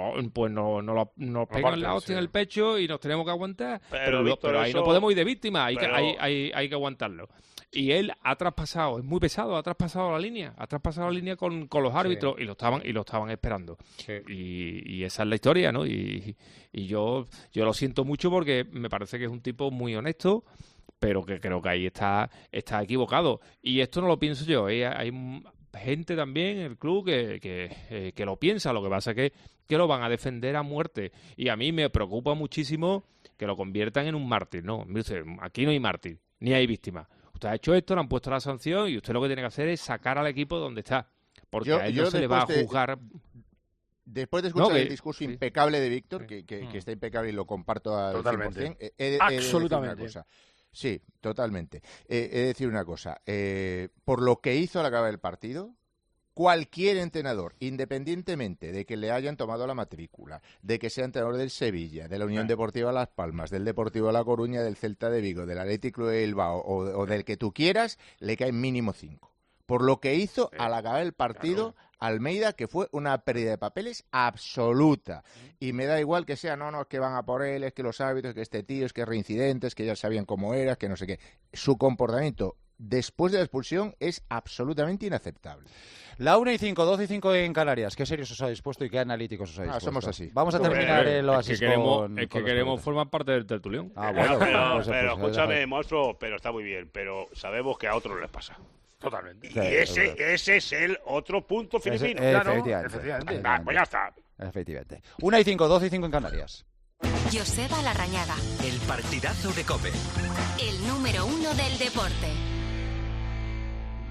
pegan la hostia en el pecho y nos tenemos que aguantar. Pero ahí no podemos ir de víctima, hay que aguantarlo. Y él ha traspasado, es muy pesado, ha traspasado la línea con los árbitros y lo estaban esperando. Sí. Y esa es la historia, ¿no? Y yo lo siento mucho porque me parece que es un tipo muy honesto, pero que creo que ahí está equivocado. Y esto no lo pienso yo, hay gente también en el club que lo piensa, lo que pasa es que lo van a defender a muerte. Y a mí me preocupa muchísimo que lo conviertan en un mártir, ¿no? Mire usted, aquí no hay mártir, ni hay víctima. Usted ha hecho esto, le han puesto la sanción y usted lo que tiene que hacer es sacar al equipo donde está. Porque a él no se le va a juzgar. Después de escuchar el discurso impecable de Víctor, que está impecable y lo comparto al totalmente. 100%, he absolutamente. de decir una cosa. Sí, totalmente. He de decir una cosa. Por lo que hizo al acabar el partido, cualquier entrenador, independientemente de que le hayan tomado la matrícula, de que sea entrenador del Sevilla, de la Unión Deportiva Las Palmas, del Deportivo La Coruña, del Celta de Vigo, del Atlético de Bilbao o del que tú quieras, le caen mínimo 5. Por lo que hizo al acabar el partido Almeida, que fue una pérdida de papeles absoluta. Y me da igual que sea, no, es que van a por él, es que los árbitros, que este tío, es que reincidentes, que ya sabían cómo era, que no sé qué. Su comportamiento después de la expulsión es absolutamente inaceptable. La 1:05, 12:05 en Canarias. ¿Qué serios os habéis puesto y qué analíticos os habéis puesto? Somos así. Vamos a terminar el oasis que queremos formar parte del tertulión. Bueno, pero escúchame, monstruo, pero está muy bien. Pero sabemos que a otros les pasa. Totalmente. Y ese es el otro punto filipino. Efectivamente. Pues ya está. Efectivamente. 1:05, 12:05 en Canarias. Joseba Larrañaga. El partidazo de COPE. El número 1 del deporte.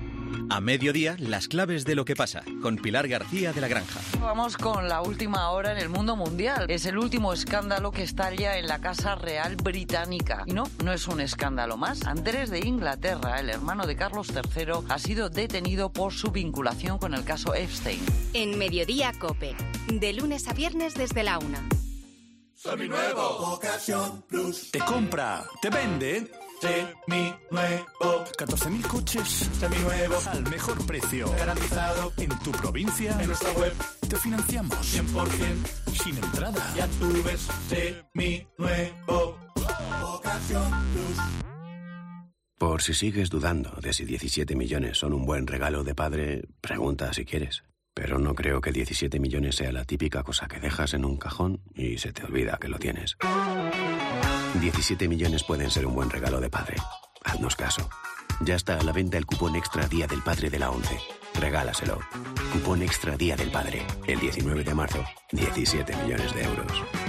A mediodía, las claves de lo que pasa, con Pilar García de la Granja. Vamos con la última hora en el mundo mundial. Es el último escándalo que estalla en la Casa Real Británica. Y no es un escándalo más. Andrés de Inglaterra, el hermano de Carlos III, ha sido detenido por su vinculación con el caso Epstein. En Mediodía COPE, de lunes a viernes desde la 1. Seminuevo. Ocasión Plus. Te compra, te vende. Seminuevo. 14.000 coches Seminuevos. al mejor precio. Garantizado. En tu provincia. En nuestra web. Te financiamos. 100%. Sin entrada. Ya tú ves. Seminuevo. Ocasión Plus. Por si sigues dudando de si 17 millones son un buen regalo de padre, pregunta si quieres. Pero no creo que 17 millones sea la típica cosa que dejas en un cajón y se te olvida que lo tienes. 17 millones pueden ser un buen regalo de padre. Haznos caso. Ya está a la venta el cupón extra Día del Padre de la ONCE. Regálaselo. Cupón extra Día del Padre. El 19 de marzo. 17 millones de euros.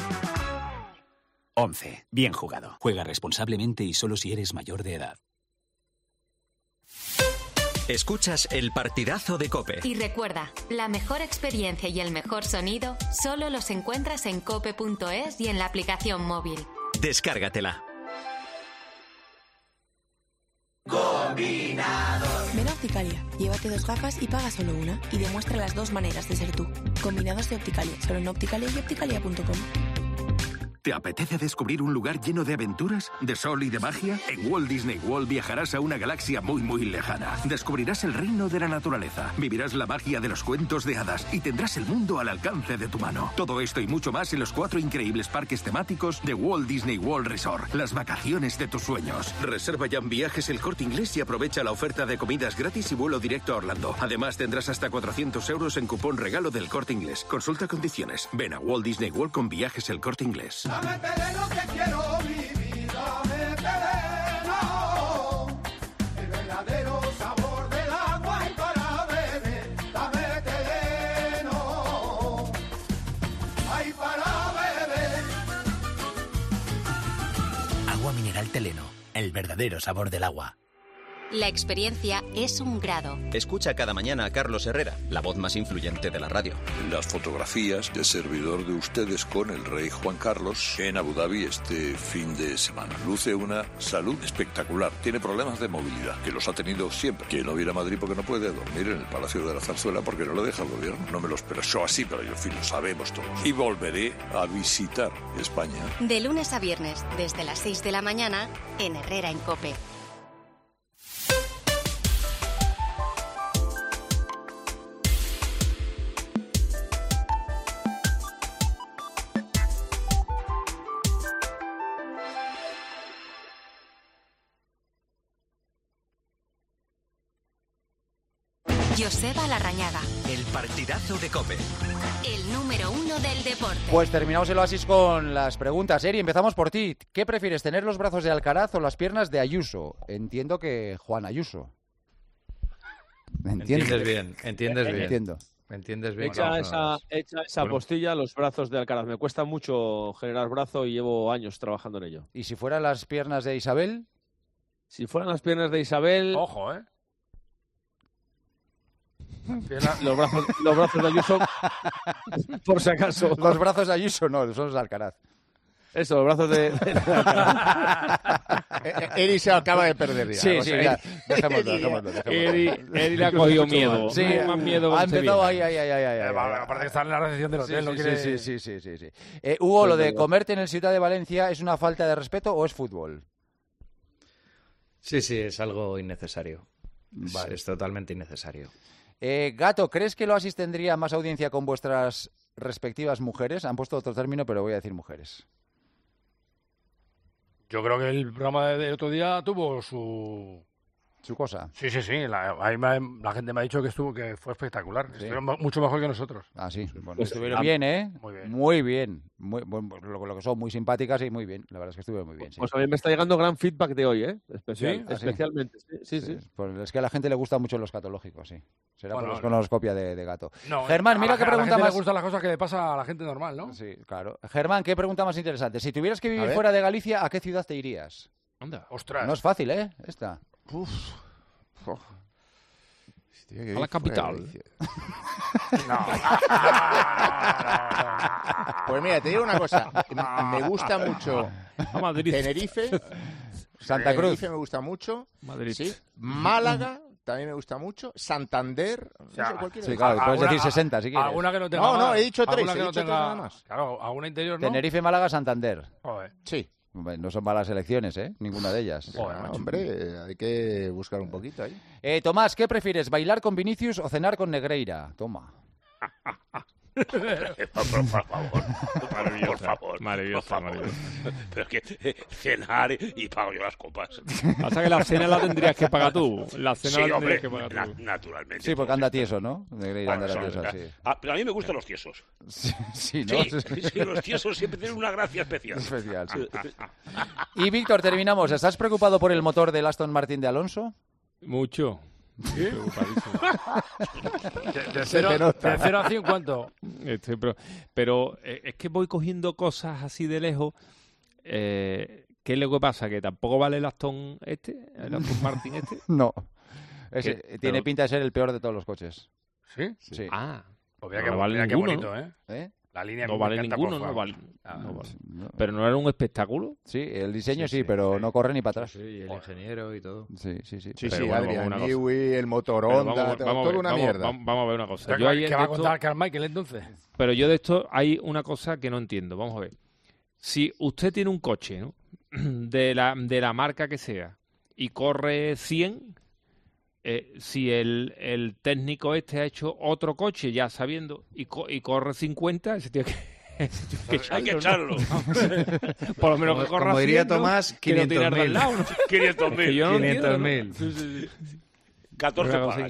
11. Bien jugado. Juega responsablemente y solo si eres mayor de edad. Escuchas el partidazo de COPE. Y recuerda, la mejor experiencia y el mejor sonido solo los encuentras en cope.es y en la aplicación móvil. Descárgatela. Combinados. Ven a Opticalia, llévate 2 gafas y paga solo una. Y demuestra las 2 maneras de ser tú. Combinados de Opticalia, solo en Opticalia y opticalia.com. ¿Te apetece descubrir un lugar lleno de aventuras, de sol y de magia? En Walt Disney World viajarás a una galaxia muy, muy lejana. Descubrirás el reino de la naturaleza, vivirás la magia de los cuentos de hadas y tendrás el mundo al alcance de tu mano. Todo esto y mucho más en los 4 increíbles parques temáticos de Walt Disney World Resort. Las vacaciones de tus sueños. Reserva ya en Viajes El Corte Inglés y aprovecha la oferta de comidas gratis y vuelo directo a Orlando. Además tendrás hasta 400 euros en cupón regalo del Corte Inglés. Consulta condiciones. Ven a Walt Disney World con Viajes El Corte Inglés. Dame terreno que quiero vivir, dame terreno, el verdadero sabor del agua y para beber, dame terreno, ay para beber. Agua mineral Teleno, el verdadero sabor del agua. La experiencia es un grado. Escucha cada mañana a Carlos Herrera, la voz más influyente de la radio. Las fotografías de servidor de ustedes con el rey Juan Carlos en Abu Dhabi este fin de semana. Luce una salud espectacular. Tiene problemas de movilidad, que los ha tenido siempre. Que no viene a Madrid porque no puede dormir en el Palacio de la Zarzuela porque no lo deja el gobierno. No me lo espero. Yo así, pero yo en fin, lo sabemos todos. Y volveré a visitar España. De lunes a viernes, desde las 6 de la mañana, en Herrera en COPE. Joseba Larrañaga. El partidazo de COPE. El número 1 del deporte. Pues terminamos el oasis con las preguntas. Eri, empezamos por ti. ¿Qué prefieres, tener los brazos de Alcaraz o las piernas de Ayuso? Entiendo que Juan Ayuso. Entiendes bien. Entiendo. ¿Me entiendes bien? Echa esa postilla a los brazos de Alcaraz. Me cuesta mucho generar brazo y llevo años trabajando en ello. ¿Y si fueran las piernas de Isabel? Si fueran las piernas de Isabel... Ojo, ¿eh? Los brazos de Ayuso, por si acaso. Los brazos de Ayuso no, son los de Alcaraz. Eso, los brazos de Eri se acaba de perder ya. Sí, o sea, sí. Dejémoslo. Eri le ha cogido miedo. Sí, más miedo ha empezado ahí. Aparte que está en la recepción del hotel, no quiere... Sí. Hugo, lo de comerte en el Ciudad de Valencia, ¿es una falta de respeto o es fútbol? Sí, es algo innecesario. Vale. Es totalmente innecesario. Gato, ¿crees que el Oasis tendría más audiencia con vuestras respectivas mujeres? Han puesto otro término, pero voy a decir mujeres. Yo creo que el programa del otro día tuvo su cosa. Sí. La gente me ha dicho que fue espectacular. Sí. Estuvieron mucho mejor que nosotros. Ah, sí. Bueno, estuvieron bien, ¿eh? Muy bien. Lo que son, muy simpáticas y muy bien. La verdad es que estuvieron muy bien. Sí. Pues a mí me está llegando gran feedback de hoy, ¿eh? Especialmente. Sí. Pues es que a la gente le gustan mucho los catológicos, sí. Será por los conoscopia de Gato. No, Germán, mira qué pregunta a la gente más... le gustan las cosas que le pasa a la gente normal, ¿no? Sí, claro. Germán, qué pregunta más interesante. Si tuvieras que vivir fuera de Galicia, ¿a qué ciudad te irías? Anda, ostras. No es fácil, ¿eh? Esta. A la capital. Pues mira, te digo una cosa. Me gusta mucho Tenerife. Santa Cruz. Tenerife me gusta mucho. Madrid. Sí. Málaga también me gusta mucho. Santander. No sé, cualquiera. Sí, claro, puedes decir 60 si quieres. Alguna que no tenga No, he dicho 3. Alguna que no tenga nada más. Claro, alguna interior, ¿no? Tenerife, Málaga, Santander. Joder. Sí. No son malas elecciones, ¿eh? Ninguna de ellas. Hombre, hay que buscar un poquito ahí. Tomás, ¿qué prefieres? ¿Bailar con Vinicius o cenar con Negreira? Toma. Por favor. Maravilloso. Pero es que cenar y pago yo las copas. Pasa que la cena la tendrías que pagar tú. La cena la tendrías que pagar tú. Naturalmente. Sí, porque anda tieso, ¿no? Negreira anda tieso, sí. Pero a mí me gustan los tiesos. Sí, ¿no? Sí, los tiesos siempre tienen una gracia especial. Sí. Y Víctor, terminamos. ¿Estás preocupado por el motor del Aston Martin de Alonso? Mucho. ¿Sí? ¿De 0 a 100 cuánto? Pero es que voy cogiendo cosas así de lejos. ¿Qué es lo que pasa? ¿Que tampoco vale el Aston Martin este? No. Tiene pinta de ser el peor de todos los coches. ¿Sí? Sí. Pues no vale ninguno, bonito, ¿eh? La línea no vale ninguno, no vale. Pero no era un espectáculo. Sí, el diseño sí, pero no corre ni para atrás. Sí, y el ingeniero y todo. Sí. Sí, Adrian Newey, el motor Honda, toda una mierda. Vamos a ver una cosa. ¿Qué va a contar Carmichael entonces? Pero yo de esto hay una cosa que no entiendo. Vamos a ver. Si usted tiene un coche, ¿no? de la marca que sea y corre 100... si el técnico este ha hecho otro coche ya sabiendo y corre 50, ese tío hay que echarlo. Por lo menos que corra 100, como diría Tomás, 500.000. 500.000. Sí. 14 pagas,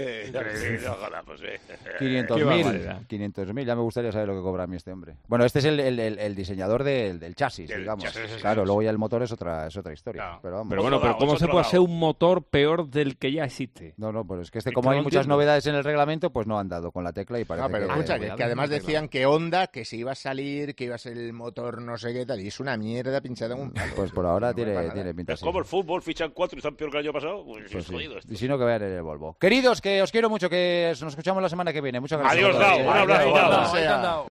500.000, ya me gustaría saber lo que cobra a mí este hombre. Bueno, este es el diseñador del chasis, digamos. Claro, luego ya el motor es otra historia. Claro. Pero ¿cómo se puede hacer un motor peor del que ya existe? No, pero es que como hay muchas novedades en el reglamento, pues no han dado con la tecla y parece pero escucha, que además decían que Honda, que se iba a salir, que iba a ser el motor no sé qué tal, y es una mierda pinchada en un palo. Pues por ahora tiene pinta así. Es como el fútbol, fichan 4 y están peor que el año pasado, pues es jodido esto. Y si no, que vayan en el Volvo. Queridos, que os quiero mucho, que nos escuchamos la semana que viene. Muchas gracias. Adiós, Dao. Un abrazo.